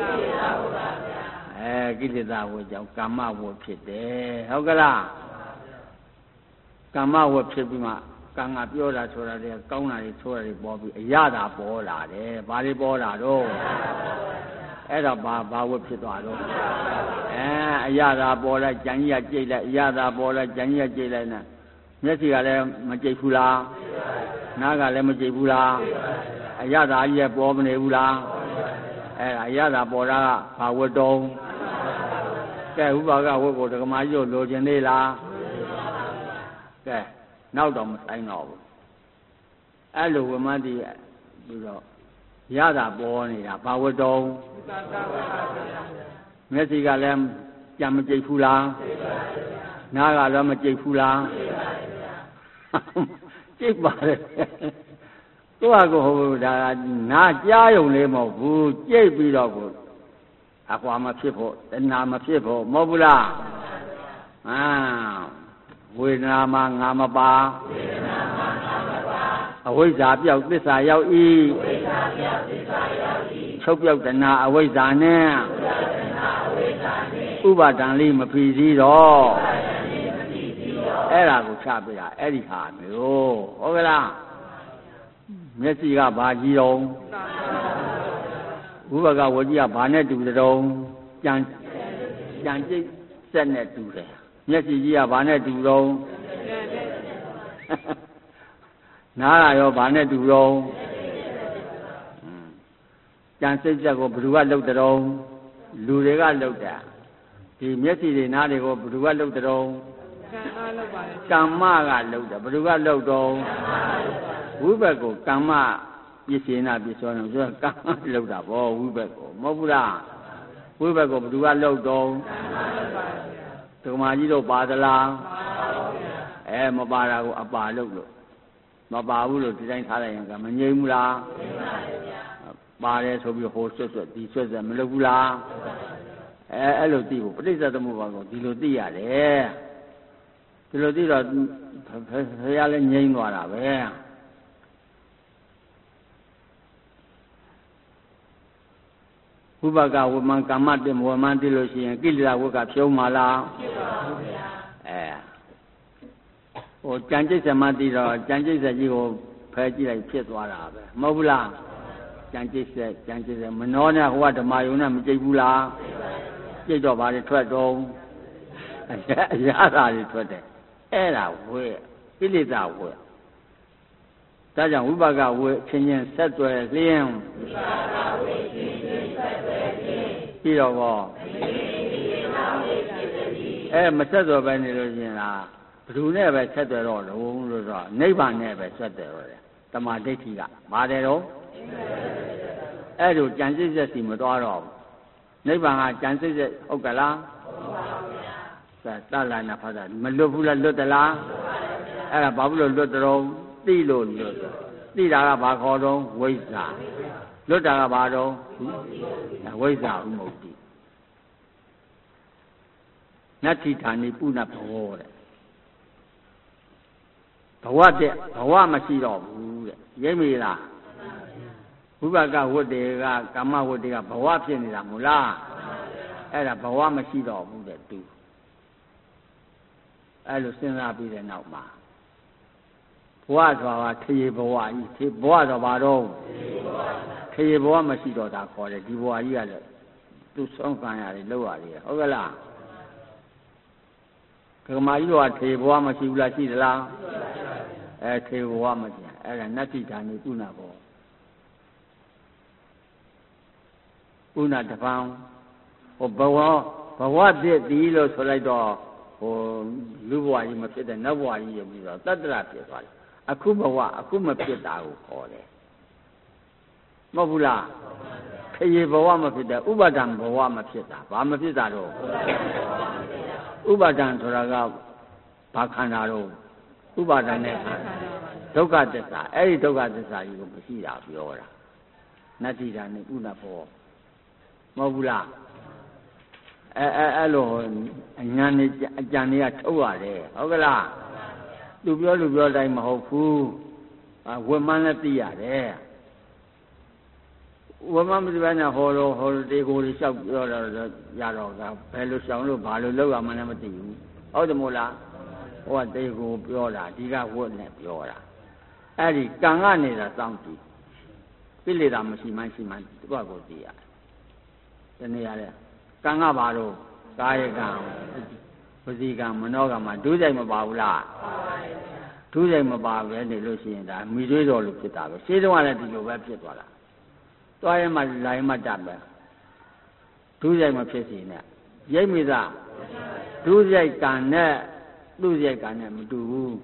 အဲကိလေသာဝတ်ကြောင့်ကမ္မဝတ်ဖြစ်တယ်ဟုတ်ကလားကမ္မဝတ်ဖြစ်ပြီးမှကံကပြောတာဆိုတာတွေကောင်းတာတွေဆိုးတာတွေပေါ်ပြီးအရသာပေါ်လာတယ်ဘာတွေပေါ်လာတော့အဲ့တော့ဘာဘာဝတ်ဖြစ်သွားတော့အဲအရသာပေါ်လိုက်ကြံကြီးကကြိတ်လိုက်အရသာပေါ်လိုက်ကြံကြီးကကြိတ်လိုက်နဲ့မျက်စိကလည်းမကြိတ်ဘူးလားနားကလည်းမကြိတ်ဘူးလားအရသာကြီးကပေါ်မနေဘူးလားအဲအရသာပေါ်တာကဘာဝတ်တုံးကဲဥပါကဝတ်ကိုဒကမာကြီးတို့လိုချင်သေးလားကဲနောက်တော့မဆိုင်တော့ဘူးအဲ့လိုဝမတ္တိပြီးတော့ရတာပေါ်နေတာဘာဝတ္တုံးမျက်စိကလည်းကြံမကြိတ်ဘူးလားနားကလည်းမကြိတ်ဘူးလားကြိတ်ပါလေသူကကိုဟိုဒါနားကြားယုံလေးမဟုတ်ဘူးကြိတ်ပြီးတော့ကိုအကွာမဖြစ်ဖို့တဏှာမဖြစ်ဖို့မဟုတ်ဘူးလားအာဝေဒနာမှာငါမပါဝေဒနာမှာငါမပါအဝိဇ္ဇာပြောက်သစ္စာရောက်၏အဝိဇ္ဇာပြောက်သစ္စာရောက်၏ချုပ်ပြောက်တဏှာအဝိဇ္ဇာနဲ့ချုပ်ပြောက်တဏှာအဝိဇ္ဇာနဲ့ဥပါဒံလေးမဖြစ်စည်းတော့ဥပါဒံလေးမဖြစ်စည်းတော့အဲ့ဒါကိုချပြတာအဲ့ဒီဟာမျိုးဟုတ်ကလားမျက်စိကဘာကြည့်တော့ဥပကဝကြီးကဘာနဲ့တူတဲ့တုံးကြံကြံကြိတ်ဆက်နဲ့တူတယ်မျက်စိကြီးကဘာနဲ့တူတော့နားကရောဘာနဲ့တူတော့ကြံစိတ်ချက်ကိုဘယ်သူကလှုပ်တဲ့လူတွေကလှုပ်တာဒီမျက်စိတွေနားတွေကိုဘယ်သူကလှုပ်တဲ့ကမ္မကလှုပ်တယ်ဘယ်သူကလှုပ်တော့ဝိဘက်ကိုကမ္မပစ္စေနာပစ္စောနာဆိုတော့ကမ္မလှုပ်တာဗောဝိဘက်ကိုမဟုတ်ဘူးလားဝိဘက်ကိုဘယ်သူကလှုပ်တော့ဒကမာကြီးတို့ပါသလားအဲမပါတာကိုအပါလို့လို့မပါဘူးလို့ဒီတိုင်းထားလိုက်ရင်ကမငြိမ်ဘူးလားပါတယ်ဆိုပြီးဟိုဆွတ်ဆွတ်ဒီဆွတ်ဆွတ်မလုပ်ဘူးလားအဲအဲ့လိုသိဖို့ပဋိစ္စသမုပ္ပါကိုဒီလိုသိရတယ်ဒီလိုသိတော့ဖရာလည်းငြိမ်သွားတာပဲဥပကဝမံကာမတေဝမံတိလို့ရှိရင်ကိလေသာဝကဖြုံးမှာလားဖြစ်ပါဘူးဗျာအဲဟိုကြံကျိတ်စမတိတော့ကြံကျိတ်စကြီးကိုဖယ်ကြည့်လိုက်ဖြစ်သွားတာပဲမဟုတ်ဘူးလားကြံကျိတ်စကြံကျိတ်စမနှောနဲ့ဟိုကဓမ္မယုံနဲ့မကြိတ်ဘူးလားကြိတ်တော့ဘာတွေထွက်တော့အရာသာတွေထွက်တယ်အဲ့ဒါဝဲကိလေသာဝဲဒါကြောင့်ဝိပါကဝဲချင်းချင်းဆက်သွယ်လျင်းဝိပါကဝဲချင်းချင်းဆက်သွယ်လျင်းပြီးတော့ဘောအဲမဆက်သွယ်ပဲနေလို့ရှင်လားဘယ်သူနဲ့ပဲဆက်သွယ်တော့လုံးလို့ဆိုနိဗ္ဗာန်နဲ့ပဲဆက်သွယ်တော့တယ်တမာဒိဋ္ဌိကပါတယ်တော့အဲ့လိုကြံစိတ်ဆက်စီမသွားတော့ဘူးနိဗ္ဗာန်ကကြံစိတ်ဆက်ဟုတ်ကလားဟုတ်ပါဘူးဗျာသတ္တလနာဖတ်တာမလွတ်ဘူးလားလွတ်သလားအဲ့ဒါဘာလို့လွတ်တော့သိလို့လွတ်သိတာကဘာခေါ်တော့ဝိဇ္ဇာလွတ်တာကဘာတော့ဝိဇ္ဇာဥမုတ်တိနတ္ထိဌာနိပုဏ္ဏဘဝတဲ့ဘဝတဲ့ဘဝမရှိတော့ဘူးတဲ့ရိပ်မိလားဝိပါကဝတ္တေကကာမဝတ္တေကဘဝဖြစ်နေတာမို့လားအဲ့ဒါဘဝမရှိတော့ဘူးတဲ့သူအဲ့လိုစဉ်းစားပြီးတဲ့နောက်မှာဘဝဆိုတာထေရဘဝကြီးဘဝတော့ဘာတော့ထေရဘဝမရှိတော့တာခေါ်တယ်ဒီဘဝကြီးကလည်းသူဆုံးခံရတယ်လောက်ရတယ်ဟုတ်ကလားဒကမာကြီးတို့ကထေရဘဝမရှိဘူးလားရှိသလားအဲထေရဘဝမရှိအဲ့ဒါနတ္တိဓာနိကုဏဘောကုဏတပံဟိုဘဝဘဝပြည့်သည်လို့ဆိုလိုက်တော့ဟိုလူဘဝကြီးမဖြစ်တဲ့နတ်ဘဝကြီးရပြီးတော့တတ္တရဖြစ်သွားတယ်အခုဘဝအခုမဖြစ်တာကိုခေါ်တယ်မဟုတ်ဘူးလားခေရဘဝမဖြစ်တဲ့ဥပါဒံဘဝမဖြစ်တာဘာမဖြစ်တာတော့ဥပါဒံဆိုတာကဘာခန္ဓာတော့ဥပါဒံနဲ့ဒုက္ခသစ္စာအဲ့ဒီဒုက္ခသစ္စာကြီးကိုမရှိတာပြောတာနတ္တိဓာနိကုဏဘောမဟုတ်ဘူးလားအဲအဲအဲ့လိုအညာနေအကြံတွေကထုတ်ရတယ်ဟုတ်ကလားသူပြောလူပြောတိုင်းမဟုတ်ဘူးဝိမှန်းလည်းသိရတယ်ဝိမှန်းမသိဘဲနဲ့ဟောတော့ဟောတေကိုလျှောက်ပြောတော့ရတော့ကဘယ်လိုရှောင်လို့ဘာလို့လောက်ရမှန်းလည်းမသိဘူးဟုတ်တယ်မို့လားဟိုကတေကိုပြောတာဒီကဝတ်နဲ့ပြောတာအဲ့ဒီကံကနေသာစောင့်ကြည့်ကိလေသာမရှိမှရှိမှသူကကိုသိရတယ်တနည်းအားကံကဘာလို့ကာယကံဝစီကံမနောကံမှာဒုစရိုက်မပါဘူးလားဒုစရိုက်မပါပဲနေလို့ရှိရင်ဒါမိသွေးတော်လို့ဖြစ်တာပဲရှင်းတော့လည်းဒီလိုပဲဖြစ်သွားတာတွားရမှလိုင်းမှတတ်ပဲဒုစရိုက်မဖြစ်စီနဲ့ရိပ်မိသားဒုစရိုက်ကံနဲ့သူ့စရိုက်ကံနဲ့မတူဘူး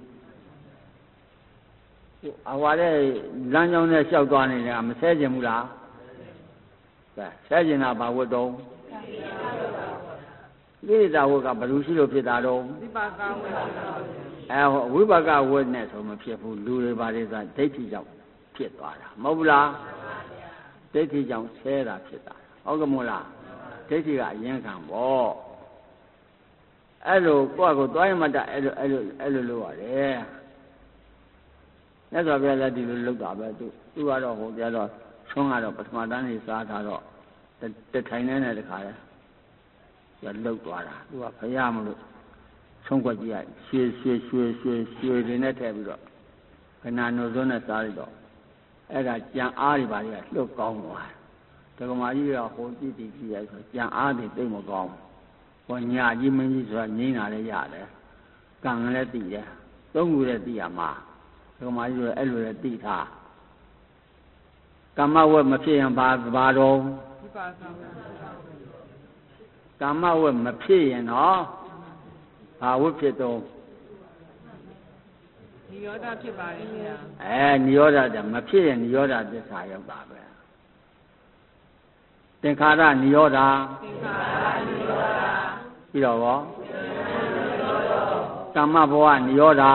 အဝါတဲ့လမ်းကြောင်းနဲ့လျှောက်သွားနေတယ်မဆဲကျင်ဘူးလားကဲဆဲကျင်တာဘာဝတ်တော့ကိလေသာဝတ်ကဘယ်လိုရှိလို့ဖြစ်တာတော့ဝိပါကဝတ်အဲဝိပါကဝတ်နဲ့ဆိုမဖြစ်ဘူးလူတွေဘာတွေဆိုဒိဋ္ဌိကြောင့်ဖြစ်သွားတာမဟုတ်ဘူးလားဒိဋ္ဌိကြောင့်ဆဲတာဖြစ်တာဟုတ်ကမို့လားဒိဋ္ဌိကအရင်ခံပေါ့အဲ့လိုကိုယ့်ကိုယ်သွားရမှတအဲ့လိုအဲ့လိုအဲ့လိုလုပ်ရတယ်မြတ်စွာဘုရားလည်းဒီလိုလုပ်တာပဲသူသူကတော့ဟိုပြတော့ဆုံးကတော့ပထမတန်းကြီးစားထားတော့တထိုင်နေတဲ့တခါလဲရလုတ်သွားတာသူကဖယားမလို့ဆုံးကွက်ကြီးကရွှေရွှေရွှေရွှေရွှေတွေနဲ့ထည့်ပြီးတော့ခဏနိုစွန်းနဲ့စားလိုက်တော့အဲ့ဒါကြံအားတွေပါလေလှုပ်ကောင်းသွားတယ်ဒကမာကြီးကဟိုကြည့်ကြည့်ကြည့်ရဆိုကြံအားတွေသိမ့်မကောင်းဟောညာကြီးမင်းကြီးဆိုတာငိမ့်တာလည်းရတယ်ကံလည်းသိတယ်သုံးခုလည်းသိရမှာဒကမာကြီးကအဲ့လိုလည်းသိထားကမ္မဝတ်မဖြစ်ရင်ဘာဘာတော့ကမ္မဝတ်မဖြစ်ရင်တော့ဘာဝတ်ဖြစ်တော့နိရောဓဖြစ်ပါရဲ့ဗျာအဲနိရောဓတမဖြစ်ရင်နိရောဓသစ္စာရောက်တာပဲသင်္ခါရနိရောဓသင်္ခါရနိရောဓပြီးတော့ရောကမ္မဘဝနိရောဓ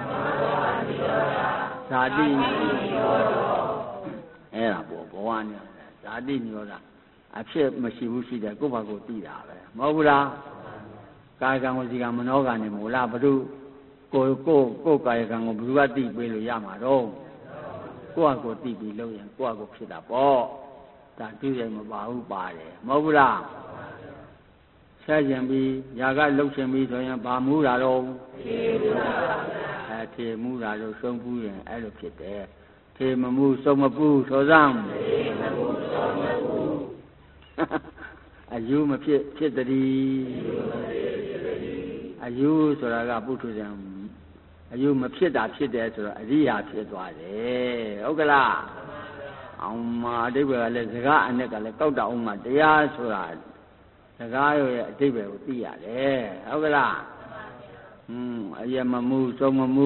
ဇာတိနိရောဓအဲ့ဒါပေါ့ဘဝနိရောဓဇာတိနိရောဓအဖြစ်မရှိဘူးရှိတယ်ကိုယ့်ဘာကိုသိတာပဲမဟုတ်ဘူးလားကာယကံဝစီကံမနောကံနေမို့လားဘုသူကိုကိုကိုကာယကံကိုဘယ်သူကသိပေးလို့ရမှာတော့ကိုယ့်ဟာကိုသိပြီးလို့ရင်ကိုယ့်ဟာကိုဖြစ်တာပေါ့ဒါသိရင်မပါဘူးပါတယ်မဟုတ်ဘူးလားဆဲကျင်ပြီးຢာကလှုပ်ရှင်ပြီးဆိုရင်ဘာမူးတာတော့ထေမူးတာပါဗျာအဲထေမူးတာလို့ဆုံးပူးရင်အဲ့လိုဖြစ်တယ်ထေမမူးဆုံးမပူးဆိုစမ်းထေမမူးဆုံးမပူးအယူမဖြစ်ဖြစ်တည်းအယူဆိုတာကပုထုဇဉ်အယူမဖြစ်တာဖြစ်တယ်ဆိုတော့အရိယာဖြစ်သွားတယ်ဟုတ်ကလားအောင်မအတိပ္ပယ်ကလည်းစကားအနဲ့ကလည်းကောက်တာအောင်မတရားဆိုတာစကားရဲ့အတိပ္ပယ်ကိုသိရတယ်ဟုတ်ကလားอืมအယမမှုသုံးမမှု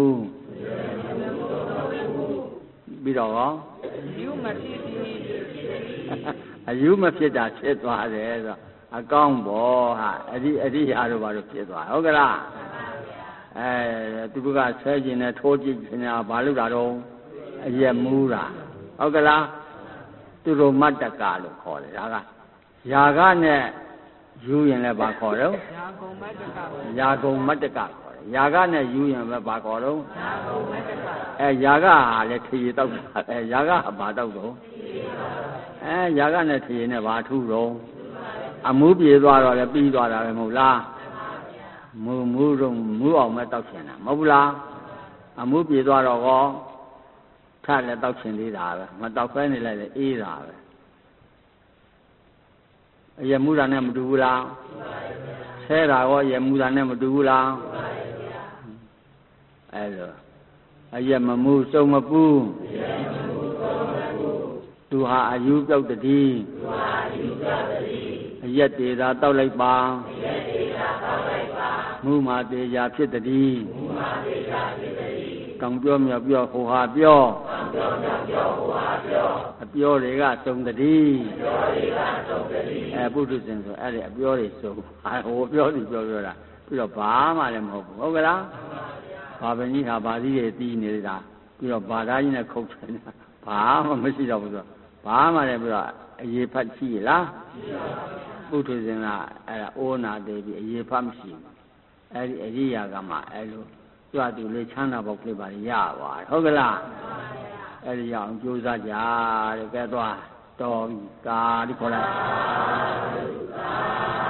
ပြီးတော့ရောအယူမဖြစ်အယူမဖြစ်တာဖြစ်သွားတယ်ဆိုတော့အကောင်းပေါ့ဟာအရိအရိယာတို့ဘာလို့ဖြစ်သွားဟုတ်ကလားအဲသူကဆဲကျင်နဲ့ထိုးကြည့်နေတာဘာလို့တာတော့အယမူးတာဟုတ်ကလားသူတို့မတ္တကလို့ခေါ်တယ်ဒါကယာကနဲ့ယူရင်လည်းဘာခေါ်တော့ယာကုံမတ္တကယာကုံမတ္တကခေါ်တယ်ယာကနဲ့ယူရင်လည်းဘာခေါ်တော့ယာကုံမတ္တကအဲယာကဟာလည်းထေရတောက်အဲယာကဟာဘာတောက်တော့အဲယာကနဲ့ထေရနဲ့ဘာထူတော့အမူးပြေသွားတော့လည်းပြီးသွားတာပဲမဟုတ်လားမူမူတော့မူအောင်မဲ့တောက်ချင်တာမဟုတ်ဘူးလားအမှုပြေသွားတော့ကောထလည်းတောက်ချင်သေးတာပဲမတောက်ဖဲနေလိုက်လေအေးတာပဲအယမှုတာနဲ့မတူဘူးလားဆဲတာကောအယမှုတာနဲ့မတူဘူးလားအဲ့လိုအယမမှုစုံမပူးသူဟာအယူပြောက်တည်းအယက်တေသာတောက်လိုက်ပါမူမာတေရာဖြစ်တည်းကောင်းပြောမြောက်ပြောဟိုဟာပြောအပြောတွေကစုံတည်းအဲပုထုဇဉ်ဆိုအဲ့ဒီအပြောတွေစုံဟိုပြောသူပြောပြောတာပြီးတော့ဘာမှလည်းမဟုတ်ဘူးဟုတ်ကလားဘာပဲကြီးဟာဘာကြီးတွေတီးနေတာပြီးတော့ဘာသားကြီးနဲ့ခုတ်နေတာဘာမှမရှိတော့ဘူးဆိုတော့ဘာမှလည်းပြီးတော့အရေးဖတ်ရှိလားပုထုဇဉ်ကအဲ့ဒါအိုးနာသေးပြီးအရေးဖတ်မရှိဘူးအဲ့ဒီအရေးရကမှအဲ့လိုကြွသူလေးချမ်းသာပေါက်ကလေးပါရပါတယ်ဟုတ်ကလားအဲ့ဒီရအောင်ကြိုးစားကြတဲ့ကဲသွားတော်ပြီကာဒီခေါ်လိုက်